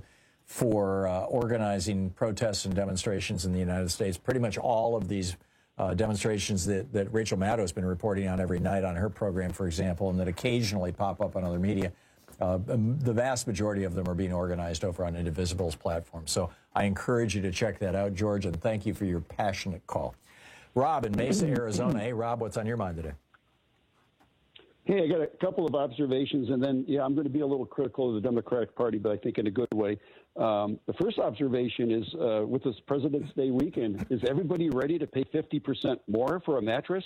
for uh, organizing protests and demonstrations in the United States. Pretty much all of these Uh, demonstrations that, that Rachel Maddow has been reporting on every night on her program, for example, and that occasionally pop up on other media. Uh, the vast majority of them are being organized over on Indivisible's platform. So I encourage you to check that out, George, and thank you for your passionate call. Rob in Mesa, Arizona. Hey, Rob, what's on your mind today?
Hey, I got a couple of observations, and then, yeah, I'm going to be a little critical of the Democratic Party, but I think in a good way. Um, the first observation is, uh, with this President's Day weekend, is everybody ready to pay fifty percent more for a mattress?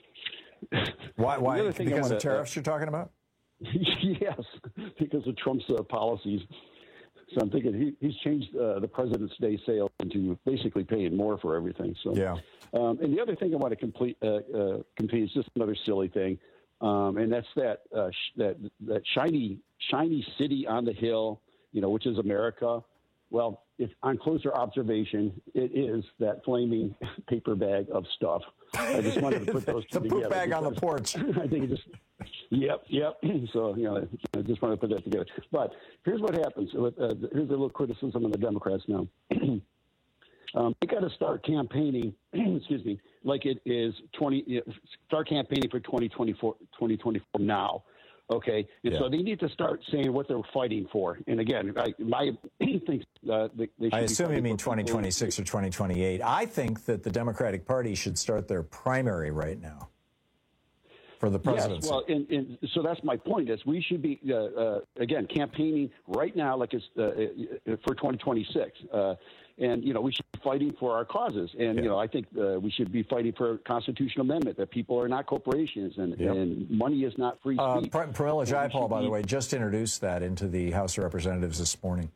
Why? Why?
Because
wanna, of tariffs
uh,
you're talking about?
Yes, because of Trump's uh, policies. So I'm thinking he, he's changed uh, the President's Day sale into basically paying more for everything. So,
yeah.
Um, and the other thing I want to complete, uh, uh, complete is just another silly thing. Um, and that's that, uh, sh- that that shiny shiny city on the hill, you know, which is America. Well, if on closer observation, it is that flaming paper bag of stuff. I just wanted to put those two
the
together.
poop bag on the porch.
I think it just Yep, yep. So, you know, I just want to put that together. But here's what happens. With, uh, here's a little criticism of the Democrats now. um, they got to start campaigning, excuse me, like it is twenty. Start campaigning for twenty twenty-four, twenty twenty-four now. Okay, and yeah. so they need to start saying what they're fighting for. And again, I, my think uh, they, they should
I assume you mean
people.
twenty twenty-six or twenty twenty-eight. I think that the Democratic Party should start their primary right now for the presidency.
Yes, well, and, and so that's my point. Is we should be uh, uh, again campaigning right now, like it's uh, for twenty twenty-six. Uh, And, you know, we should be fighting for our causes. And, yeah. you know, I think uh, we should be fighting for a constitutional amendment that people are not corporations and, yep. and money is not free speech.
Uh, Pramila Jayapal, by the way, just introduced that into the House of Representatives this morning.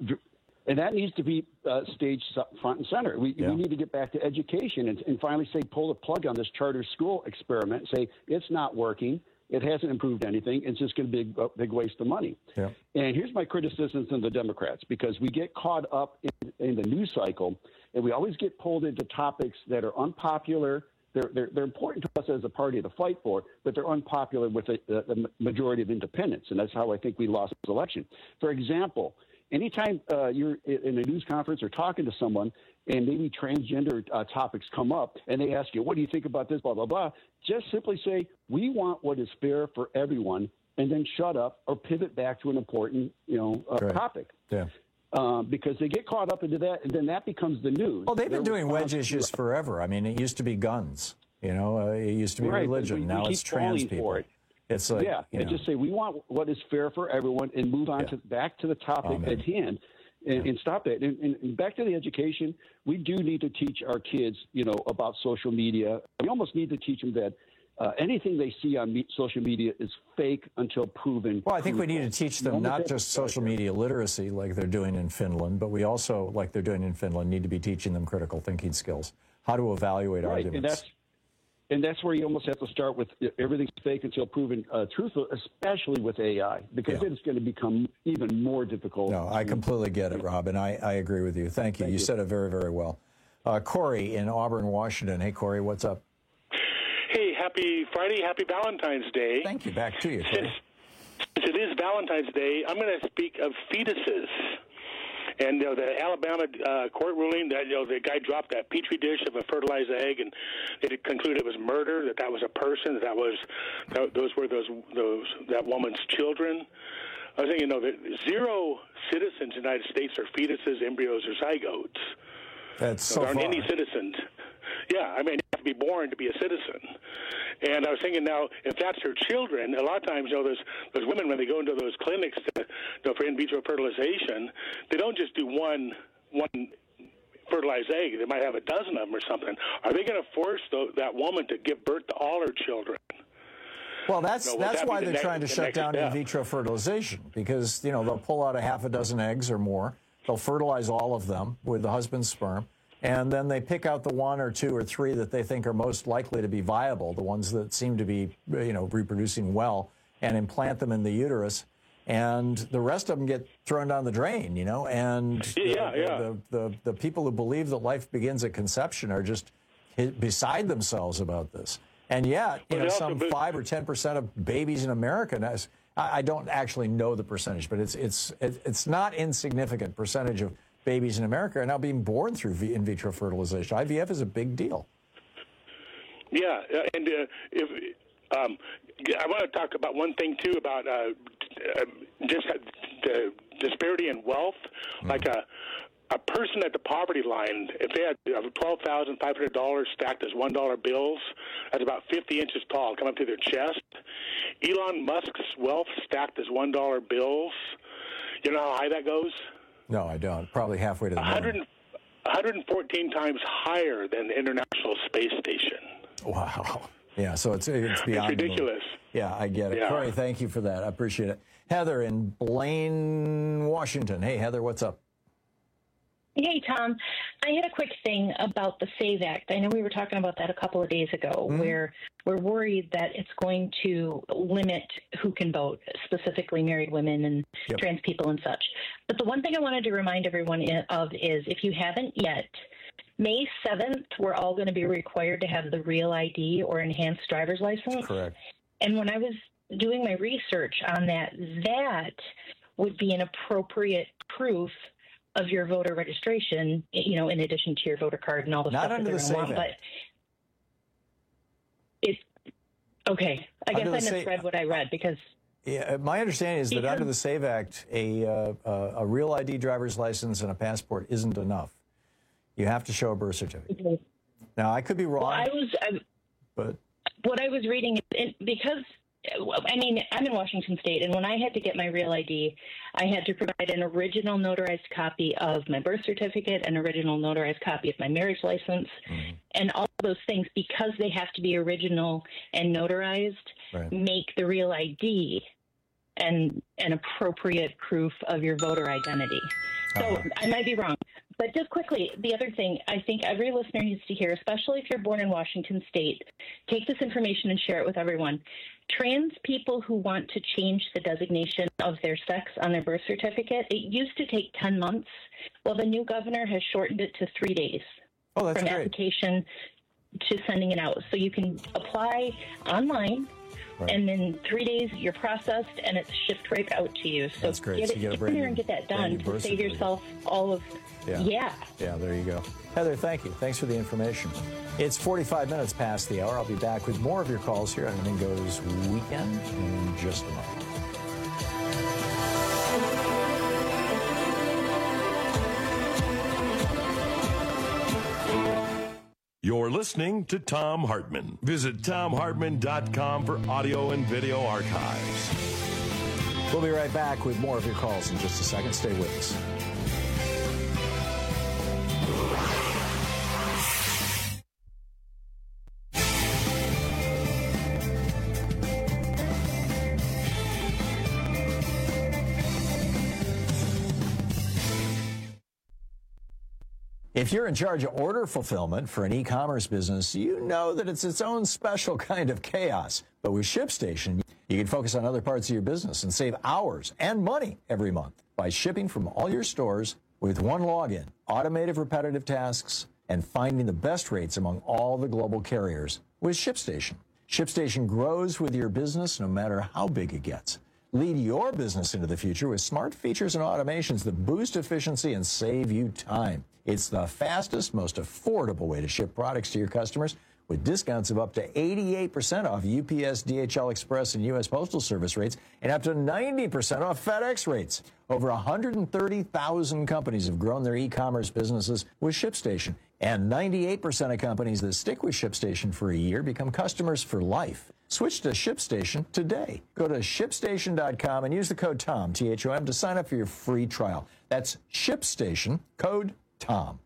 And that needs to be uh, staged front and center. We, yeah. we need to get back to education and, and finally say, pull the plug on this charter school experiment, say it's not working. It hasn't improved anything. It's just going to be a big waste of money.
Yeah.
And here's my criticisms of the Democrats, because we get caught up in, in the news cycle, and we always get pulled into topics that are unpopular. They're, they're, they're important to us as a party to fight for, but they're unpopular with the, the majority of independents, and that's how I think we lost this election. For example, anytime uh, you're in a news conference or talking to someone and maybe transgender uh, topics come up and they ask you, what do you think about this, blah, blah, blah, just simply say, we want what is fair for everyone, and then shut up or pivot back to an important, you know, uh,
right.
topic.
Yeah.
Um, because they get caught up into that, and then that becomes the news.
Well, they've been
They're
doing wedge issues forever. I mean, it used to be guns. You know, uh, it used to be
right,
religion.
we,
now
we
it's trans people.
For it.
It's like,
yeah,
you
and
know.
just say we want what is fair for everyone, and move on
Yeah.
to back to the topic
Amen.
at hand, and,
Yeah.
and stop it. And, and, and back to the education, we do need to teach our kids, you know, about social media. We almost need to teach them that uh, anything they see on me- social media is fake until proven.
Well, I think we
truthful.
need to teach them not just social media literacy like they're doing in Finland, but we also, like they're doing in Finland, need to be teaching them critical thinking skills, how to evaluate
right,
arguments.
And that's, and that's where you almost have to start with everything's fake until proven uh, truthful, especially with A I, because
Yeah.
it's going to become even more difficult.
No, I completely get it, Rob, and I, I agree with you. Thank you.
Thank
you,
you.
said it very, very well. Uh, Corey in Auburn, Washington. Hey, Corey, what's up?
Hey, happy Friday, happy Valentine's Day.
Thank you. Back to you, Corey.
Since, since it is Valentine's Day, I'm going to speak of fetuses. And you know, the Alabama uh, court ruling that you know the guy dropped that petri dish of a fertilized egg, and it concluded it was murder. That that was a person. That, that was that, those were those those that woman's children. I was thinking, you know, that zero citizens in the United States are fetuses, embryos, or zygotes.
That's so
there aren't
far.
any citizens. Yeah, I mean, you have to be born to be a citizen. And I was thinking now, if that's their children, a lot of times, you know, those those women, when they go into those clinics to, you know, for in vitro fertilization, they don't just do one one fertilized egg. They might have a dozen of them or something. Are they going to force the, that woman to give birth to all her children?
Well, that's
No, will
that's
that be
why
the
they're
next-
trying to
the
shut
next
down
step?
in vitro fertilization, because, you know, they'll pull out a half a dozen eggs or more. They'll fertilize all of them with the husband's sperm, and then they pick out the one or two or three that they think are most likely to be viable, the ones that seem to be, you know, reproducing well, and implant them in the uterus. And the rest of them get thrown down the drain, you know, and
Yeah,
the,
yeah.
The, the, the people who believe that life begins at conception are just beside themselves about this. And yet, you
But
know,
also-
some
but-
five or ten percent of babies in America, now, I I don't actually know the percentage, but it's it's it's not insignificant percentage of babies in America are now being born through v- in vitro fertilization. I V F is a big deal.
Yeah, uh, and uh, if um, I want to talk about one thing too about uh, uh, just the disparity in wealth,
Mm.
like a. A person at the poverty line, if they had twelve thousand five hundred dollars stacked as one dollar bills, that's about fifty inches tall, come up to their chest. Elon Musk's wealth stacked as one dollar bills, you know how high that goes?
No, I don't. Probably halfway to the
one hundred,
moon.
one hundred fourteen times higher than the International Space Station.
Wow. Yeah, so it's it's beyond
It's
the moon.
ridiculous.
Yeah, I get it.
Yeah.
Corey, thank you for that. I appreciate it. Heather in Blaine, Washington. Hey, Heather, what's up?
Hey, Tom. I had a quick thing about the SAVE Act. I know we were talking about that a couple of days ago,
Mm-hmm.
where we're worried that it's going to limit who can vote, specifically married women and
Yep.
trans people and such. But the one thing I wanted to remind everyone i- of is, if you haven't yet, May seventh, we're all going to be required to have the Real I D or enhanced driver's license.
Correct.
And when I was doing my research on that, that would be an appropriate proof of your voter registration, you know, in addition to your voter card and all the
Not
stuff that
under
they're
the
going to
SAVE
want.
Act.
But it's okay. I
Under
guess
the
I
Sa-
misread what I read because.
Yeah, my understanding is that
Because-
under the SAVE Act, a, uh, uh, a real I D driver's license and a passport isn't enough. You have to show a birth certificate.
Okay.
Now, I could be wrong,
Well, I was. I,
but
what I was reading, it, because, I mean, I'm in Washington State, and when I had to get my real I D, I had to provide an original notarized copy of my birth certificate, an original notarized copy of my marriage license, mm-hmm. and all those things, because they have to be original and notarized, right. make the real I D an, an appropriate proof of your voter identity. So uh-huh. I might be wrong. But just quickly, the other thing I think every listener needs to hear, especially if you're born in Washington State, take this information and share it with everyone. Trans people who want to change the designation of their sex on their birth certificate, it used to take ten months. Well, the new governor has shortened it to three days
oh, that's
from
great.
application to sending it out. So you can apply online. Right. And then three days, you're processed, and it's shipped right out to you. So
that's great.
Get,
so
it,
you get,
get in there and get that done to save yourself all of.
Yeah.
yeah.
Yeah, there you go. Heather, thank you. Thanks for the information. It's forty-five minutes past the hour. I'll be back with more of your calls here on Anything Goes Weekend in just a moment.
You're listening to Thom Hartmann. Visit thom hartmann dot com for audio and video archives.
We'll be right back with more of your calls in just a second. Stay with us. If you're in charge of order fulfillment for an e-commerce business, you know that it's its own special kind of chaos. But with ShipStation, you can focus on other parts of your business and save hours and money every month by shipping from all your stores with one login, automated repetitive tasks, and finding the best rates among all the global carriers with ShipStation. ShipStation grows with your business no matter how big it gets. Lead your business into the future with smart features and automations that boost efficiency and save you time. It's the fastest, most affordable way to ship products to your customers with discounts of up to eighty-eight percent off U P S, D H L Express, and U S Postal Service rates, and up to ninety percent off FedEx rates. Over one hundred thirty thousand companies have grown their e-commerce businesses with ShipStation, and ninety-eight percent of companies that stick with ShipStation for a year become customers for life. Switch to ShipStation today. Go to ship station dot com and use the code TOM, T H O M, to sign up for your free trial. That's ShipStation, code TOM.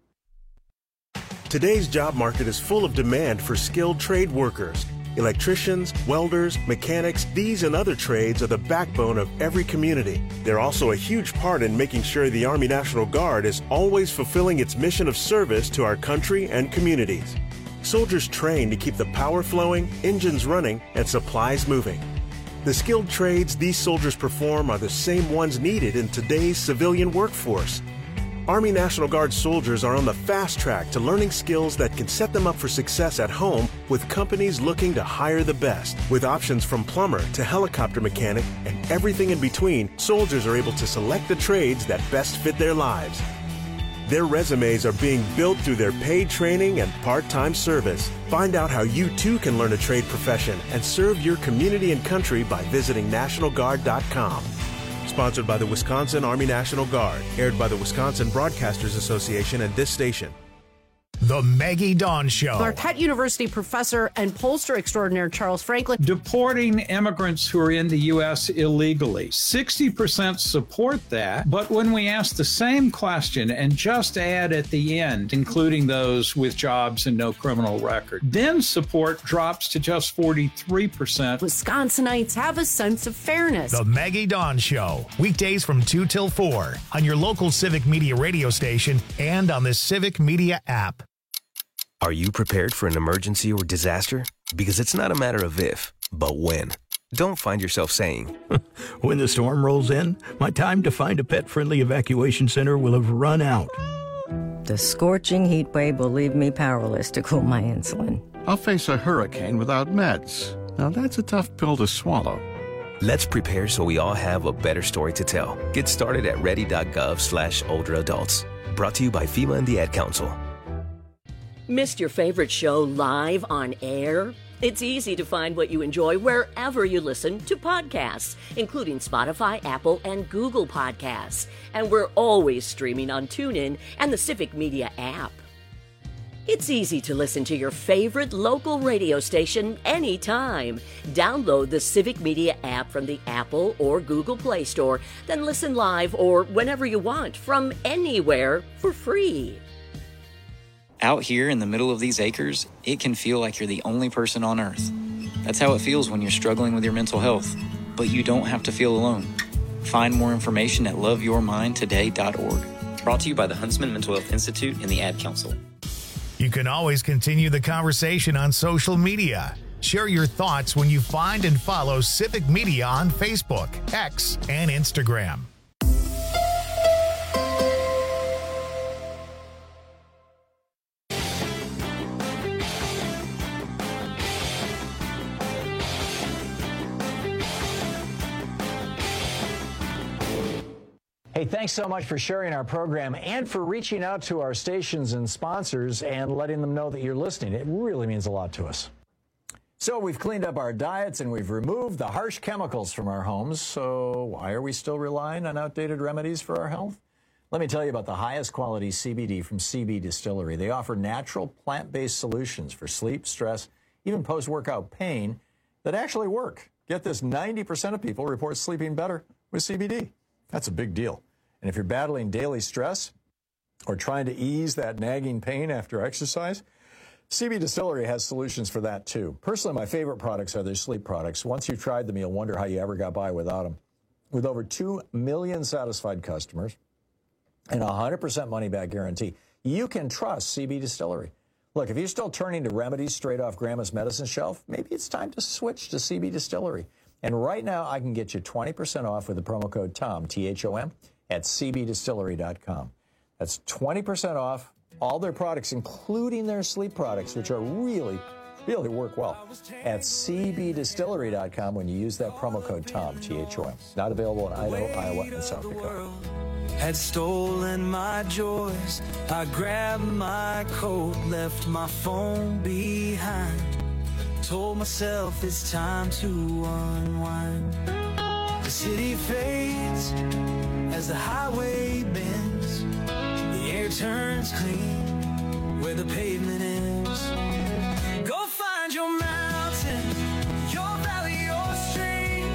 Today's job market is full of demand for skilled trade workers. Electricians, welders, mechanics, these and other trades are the backbone of every community. They're also a huge part in making sure the Army National Guard is always fulfilling its mission of service to our country and communities. Soldiers train to keep the power flowing, engines running, and supplies moving. The skilled trades these soldiers perform are the same ones needed in today's civilian workforce. Army National Guard soldiers are on the fast track to learning skills that can set them up for success at home with companies looking to hire the best. With options from plumber to helicopter mechanic and everything in between, soldiers are able to select the trades that best fit their lives. Their resumes are being built through their paid training and part-time service. Find out how you too can learn a trade profession and serve your community and country by visiting national guard dot com. Sponsored by the Wisconsin Army National Guard. Aired by the Wisconsin Broadcasters Association and this station.
The Maggie Dawn Show.
Marquette University professor and pollster extraordinaire Charles Franklin.
Deporting immigrants who are in the U S illegally. sixty percent support that, but when we ask the same question and just add at the end, including those with jobs and no criminal record, then support drops to just forty-three percent.
Wisconsinites have a sense of fairness.
The Maggie Dawn Show. Weekdays from two till four on your local Civic Media radio station and on the Civic Media app.
Are you prepared for an emergency or disaster? Because it's not a matter of if, but when. Don't find yourself saying,
when the storm rolls in, my time to find a pet-friendly evacuation center will have run out.
The scorching heat wave will leave me powerless to cool my insulin.
I'll face a hurricane without meds. Now that's a tough pill to swallow.
Let's prepare so we all have a better story to tell. Get started at ready.gov slash older adults. Brought to you by FEMA and the Ad Council.
Missed your favorite show live on air? It's easy to find what you enjoy wherever you listen to podcasts, including Spotify, Apple, and Google Podcasts. And we're always streaming on TuneIn and the Civic Media app. It's easy to listen to your favorite local radio station anytime. Download the Civic Media app from the Apple or Google Play Store, then listen live or whenever you want from anywhere for free.
Out here in the middle of these acres, it can feel like you're the only person on Earth. That's how it feels when you're struggling with your mental health. But you don't have to feel alone. Find more information at love your mind today dot org. Brought to you by the Huntsman Mental Health Institute and the Ad Council.
You can always continue the conversation on social media. Share your thoughts when you find and follow Civic Media on Facebook, X, and Instagram.
Hey, thanks so much for sharing our program and for reaching out to our stations and sponsors and letting them know that you're listening. It really means a lot to us. So we've cleaned up our diets and we've removed the harsh chemicals from our homes. So why are we still relying on outdated remedies for our health? Let me tell you about the highest quality C B D from C B Distillery. They offer natural plant-based solutions for sleep, stress, even post-workout pain that actually work. Get this, ninety percent of people report sleeping better with C B D. That's a big deal. And if you're battling daily stress or trying to ease that nagging pain after exercise, C B Distillery has solutions for that too. Personally, my favorite products are their sleep products. Once you've tried them, you'll wonder how you ever got by without them. With over two million satisfied customers and a one hundred percent money-back guarantee, you can trust C B Distillery. Look, if you're still turning to remedies straight off Grandma's medicine shelf, maybe it's time to switch to C B Distillery. And right now, I can get you twenty percent off with the promo code TOM, T H O M, at C B distillery dot com. That's twenty percent off all their products, including their sleep products, which are really, really work well, at C B distillery dot com when you use that promo code TOM, T H O M. Not available in Idaho, Iowa, and South Dakota.
Had stolen my joys. I grabbed my coat, left my phone behind. Told myself it's time to unwind. The city fades as the highway bends. The air turns clean where the pavement ends. Go find your mountain, your valley, your stream,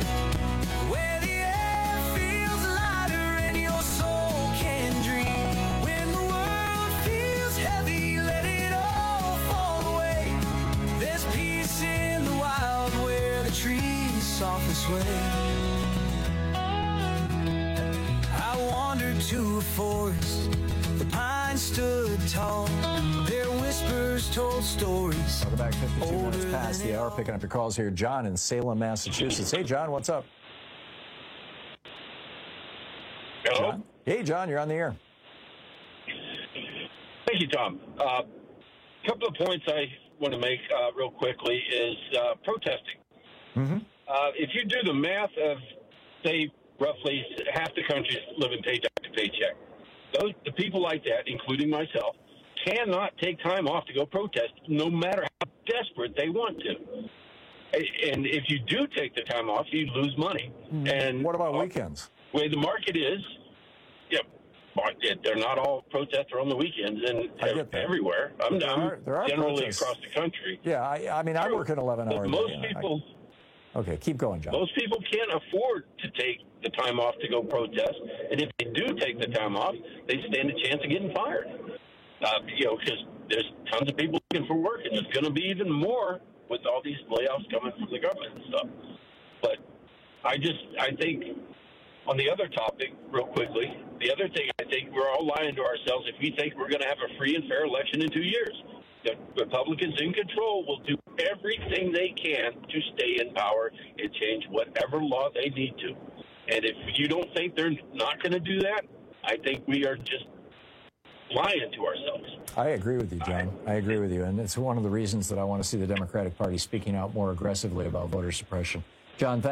where the air feels lighter and your soul can dream. When the world feels heavy, let it all fall away. There's peace in the wild where the trees softly sway. I wandered to a forest, the pines stood tall, their whispers told stories.
Welcome back, fifty-two minutes past the hour, picking up your calls here. John in Salem, Massachusetts. Hey, John, what's up?
Hello?
John? Hey, John, you're on the air.
Thank you, Tom. A uh, couple of points I want to make uh, real quickly is uh, protesting.
Mm-hmm.
Uh, if you do the math of, say, roughly half the country is living paycheck to paycheck, those the people like that, including myself, cannot take time off to go protest, no matter how desperate they want to. And if you do take the time off, you lose money.
Mm-hmm.
And
what about weekends?
The way the market is, yeah, they're not all protests are on the weekends and everywhere. I'm,
there are, there are
generally
protests
across the country.
Yeah, I, I mean, I work an eleven hour day.
Most people.
I, okay, keep going, John.
Most people can't afford to take the time off to go protest, and if they do take the time off, they stand a chance of getting fired. Uh, you know, because there's tons of people looking for work, and there's going to be even more with all these layoffs coming from the government and stuff. But I just, I think, on the other topic, real quickly, the other thing I think we're all lying to ourselves if we think we're going to have a free and fair election in two years. The Republicans in control will do everything they can to stay in power and change whatever law they need to. And if you don't think they're not going to do that, I think we are just lying to ourselves.
I agree with you, John. I agree with you. And it's one of the reasons that I want to see the Democratic Party speaking out more aggressively about voter suppression. John, thank you.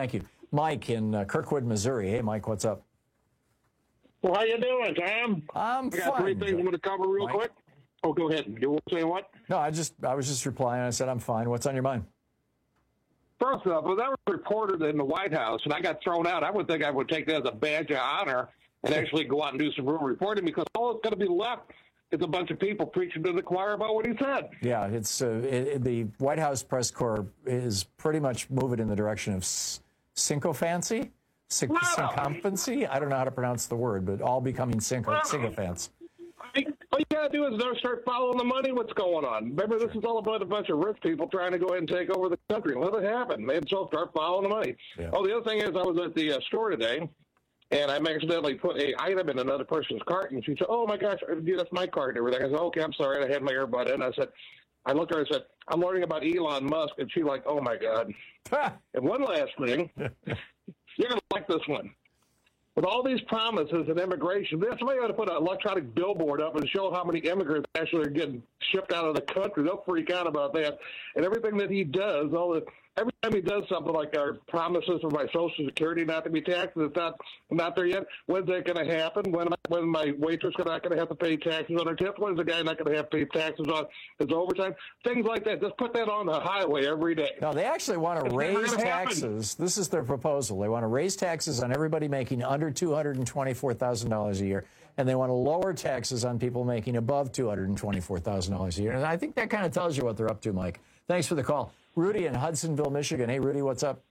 Mike in uh, Kirkwood, Missouri. Hey, Mike, what's up?
Well, how you doing, Tom?
I'm
I got
fine,
three things
Joe.
I'm going to cover real
Mike?
quick. Oh, go ahead. You were saying what?
No, I just I was just replying. I said I'm fine. What's on your mind?
First off, well, that was reported in the White House, and I got thrown out. I would think I would take that as a badge of honor and actually go out and do some real reporting, because all that's going to be left is a bunch of people preaching to the choir about what he said.
Yeah, it's uh, it, it- the White House press corps is pretty much moving in the direction of s- sycophancy, Syn- syncophancy. I don't know how to pronounce the word, but all becoming synco- sycophants.
All you got to do is now start following the money, what's going on. Remember, this is all about a bunch of rich people trying to go ahead and take over the country. Let it happen. They just start following the money.
Yeah.
Oh, the other thing is, I was at the uh, store today, and I accidentally put a item in another person's cart, and she said, "Oh my gosh, dude, that's my cart and everything." I said, "Okay, I'm sorry." I had my earbud in. I said, I looked at her and said, "I'm learning about Elon Musk," and she like, "Oh my God." And one last thing, you're gonna like this one. With all these promises and immigration, somebody ought to put an electronic billboard up and show how many immigrants actually are getting shipped out of the country. They'll freak out about that. And everything that he does, all the every time he does something like our promises for my Social Security not to be taxed, it's not not there yet. When's that going to happen? When am I, when my waitress not going to have to pay taxes on her tip? When's the guy not going to have to pay taxes on his overtime? Things like that. Just put that on the highway every day.
No, they actually want to
It's never
raise
gonna happen.
taxes. This is their proposal. They want to raise taxes on everybody making under two hundred twenty-four thousand dollars a year, and they want to lower taxes on people making above two hundred twenty-four thousand dollars a year. And I think that kind of tells you what they're up to, Mike. Thanks for the call. Rudy in Hudsonville, Michigan. Hey, Rudy, what's up?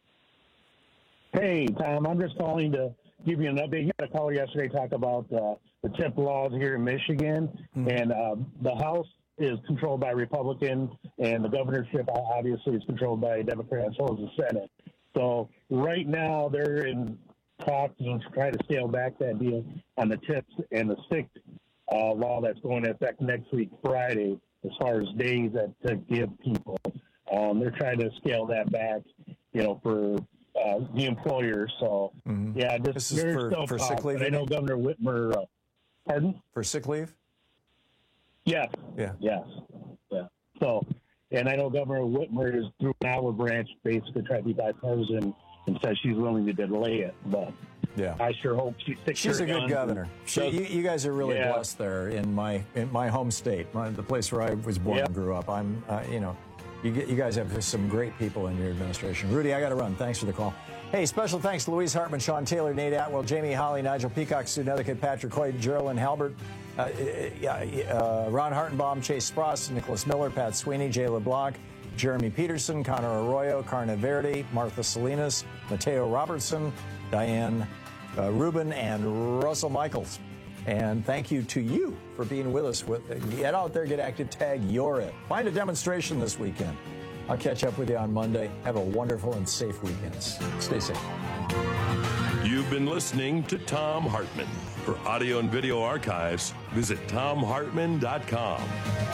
Hey, Tom, I'm just calling to give you an update. You had a caller yesterday talk about uh, the tip laws here in Michigan,
Mm-hmm.
and uh, the House is controlled by Republicans, and the governorship obviously is controlled by Democrats, so is the Senate. So right now they're in talks to try to scale back that deal on the tips, and the sixth uh, law that's going into effect next week, Friday, as far as days that to give people. Um, they're trying to scale that back, you know, for uh, the employers. So,
Mhm.
yeah, just
This is
there's
for-
still
for
talk,
sick leave,
but I
you
know
mean?
Governor Whitmer. Uh, pardon?
For sick leave?
Yes.
Yeah.
Yes. Yeah. So, and I know Governor Whitmer is through an olive branch, basically trying to be bipartisan, and says she's willing to delay it. But
Yeah.
I sure hope she sticks
She's
her
a good
guns
governor.
and
She,
does-
you, you guys are really
Yeah.
blessed there in my in my home state, my, the place where I was born
Yeah.
and grew up. I'm, uh, you know, you get, you guys have some great people in your administration. Rudy, I got to run. Thanks for the call. Hey, special thanks to Louise Hartman, Sean Taylor, Nate Atwell, Jamie Holly, Nigel Peacock, Sue Nethercutt, Patrick Hoyt, Geraldine Halbert, uh, uh, Ron Hartenbaum, Chase Spross, Nicholas Miller, Pat Sweeney, Jay LeBlanc, Jeremy Peterson, Connor Arroyo, Carna Verdi, Martha Salinas, Mateo Robertson, Diane uh, Rubin, and Russell Michaels. And thank you to you for being with us. With, get out there, get active, tag You're It. Find a demonstration this weekend. I'll catch up with you on Monday. Have a wonderful and safe weekend. Stay safe.
You've been listening to Tom Hartman. For audio and video archives, visit tom hartman dot com.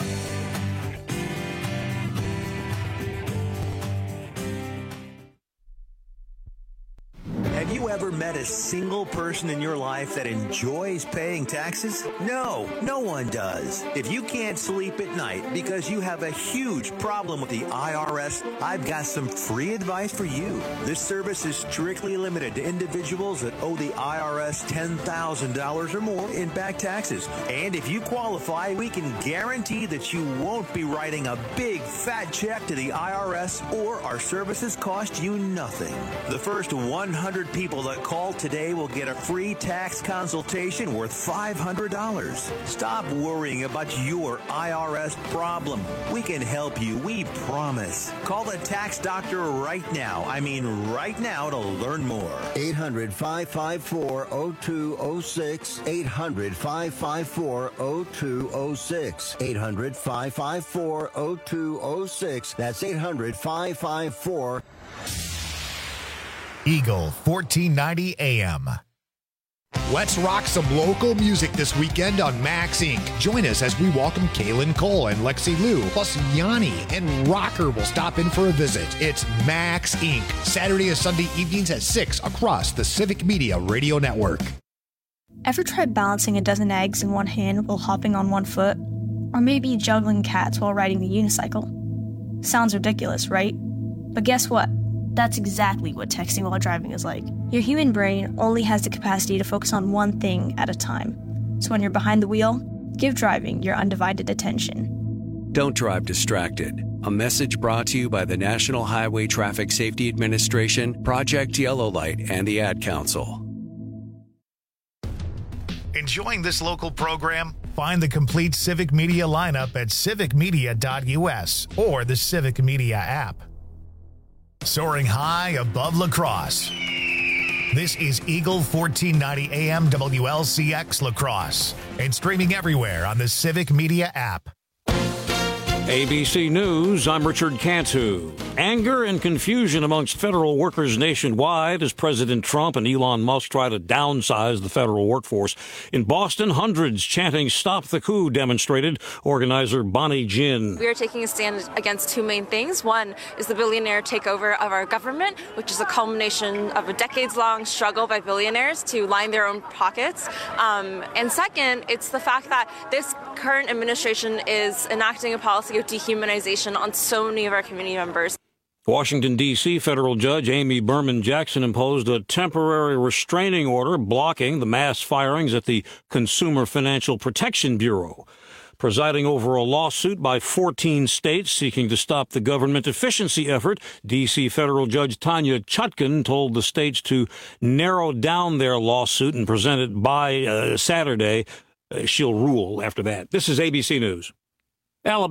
Have you ever met a single person in your life that enjoys paying taxes? No, no one does. If you can't sleep at night because you have a huge problem with the I R S, I've got some free advice for you. This service is strictly limited to individuals that owe the I R S ten thousand dollars or more in back taxes. And if you qualify, we can guarantee that you won't be writing a big fat check to the I R S, or our services cost you nothing. The first one hundred people that call today will get a free tax consultation worth five hundred dollars. Stop worrying about your I R S problem. We can help you, we promise. Call the tax doctor right now. I mean right now to learn more.
eight hundred, five five four, oh two oh six. eight hundred, five five four, oh two oh six. eight hundred, five five four, oh two oh six. That's eight hundred, five five four.
Eagle fourteen ninety A M.
Let's rock some local music this weekend on Max Incorporated. Join us as we welcome Kaylin Cole and Lexi Lou, plus Yanni and Rocker will stop in for a visit. It's Max Incorporated, Saturday and Sunday evenings at six across the Civic Media Radio Network.
Ever tried balancing a dozen eggs in one hand while hopping on one foot? Or maybe juggling cats while riding the unicycle? Sounds ridiculous, right? But guess what? That's exactly what texting while driving is like. Your human brain only has the capacity to focus on one thing at a time. So when you're behind the wheel, give driving your undivided attention.
Don't drive distracted. A message brought to you by the National Highway Traffic Safety Administration, Project Yellow Light, and the Ad Council.
Enjoying this local program? Find the complete Civic Media lineup at civic media dot u s or the Civic Media app. Soaring high above La Crosse. This is Eagle fourteen ninety A M W L C X La Crosse and streaming everywhere on the Civic Media app.
A B C News, I'm Richard Cantu. Anger and confusion amongst federal workers nationwide as President Trump and Elon Musk try to downsize the federal workforce. In Boston, hundreds chanting Stop the Coup demonstrated. Organizer Bonnie Jin.
We are taking a stand against two main things. One is the billionaire takeover of our government, which is a culmination of a decades-long struggle by billionaires to line their own pockets. Um, and second, it's the fact that this current administration is enacting a policy of dehumanization on so many of our community members.
Washington, D C federal judge Amy Berman Jackson imposed a temporary restraining order blocking the mass firings at the Consumer Financial Protection Bureau. Presiding over a lawsuit by fourteen states seeking to stop the government efficiency effort, D C federal judge Tanya Chutkan told the states to narrow down their lawsuit and present it by uh, Saturday. Uh, she'll rule after that. This is A B C News. Alabama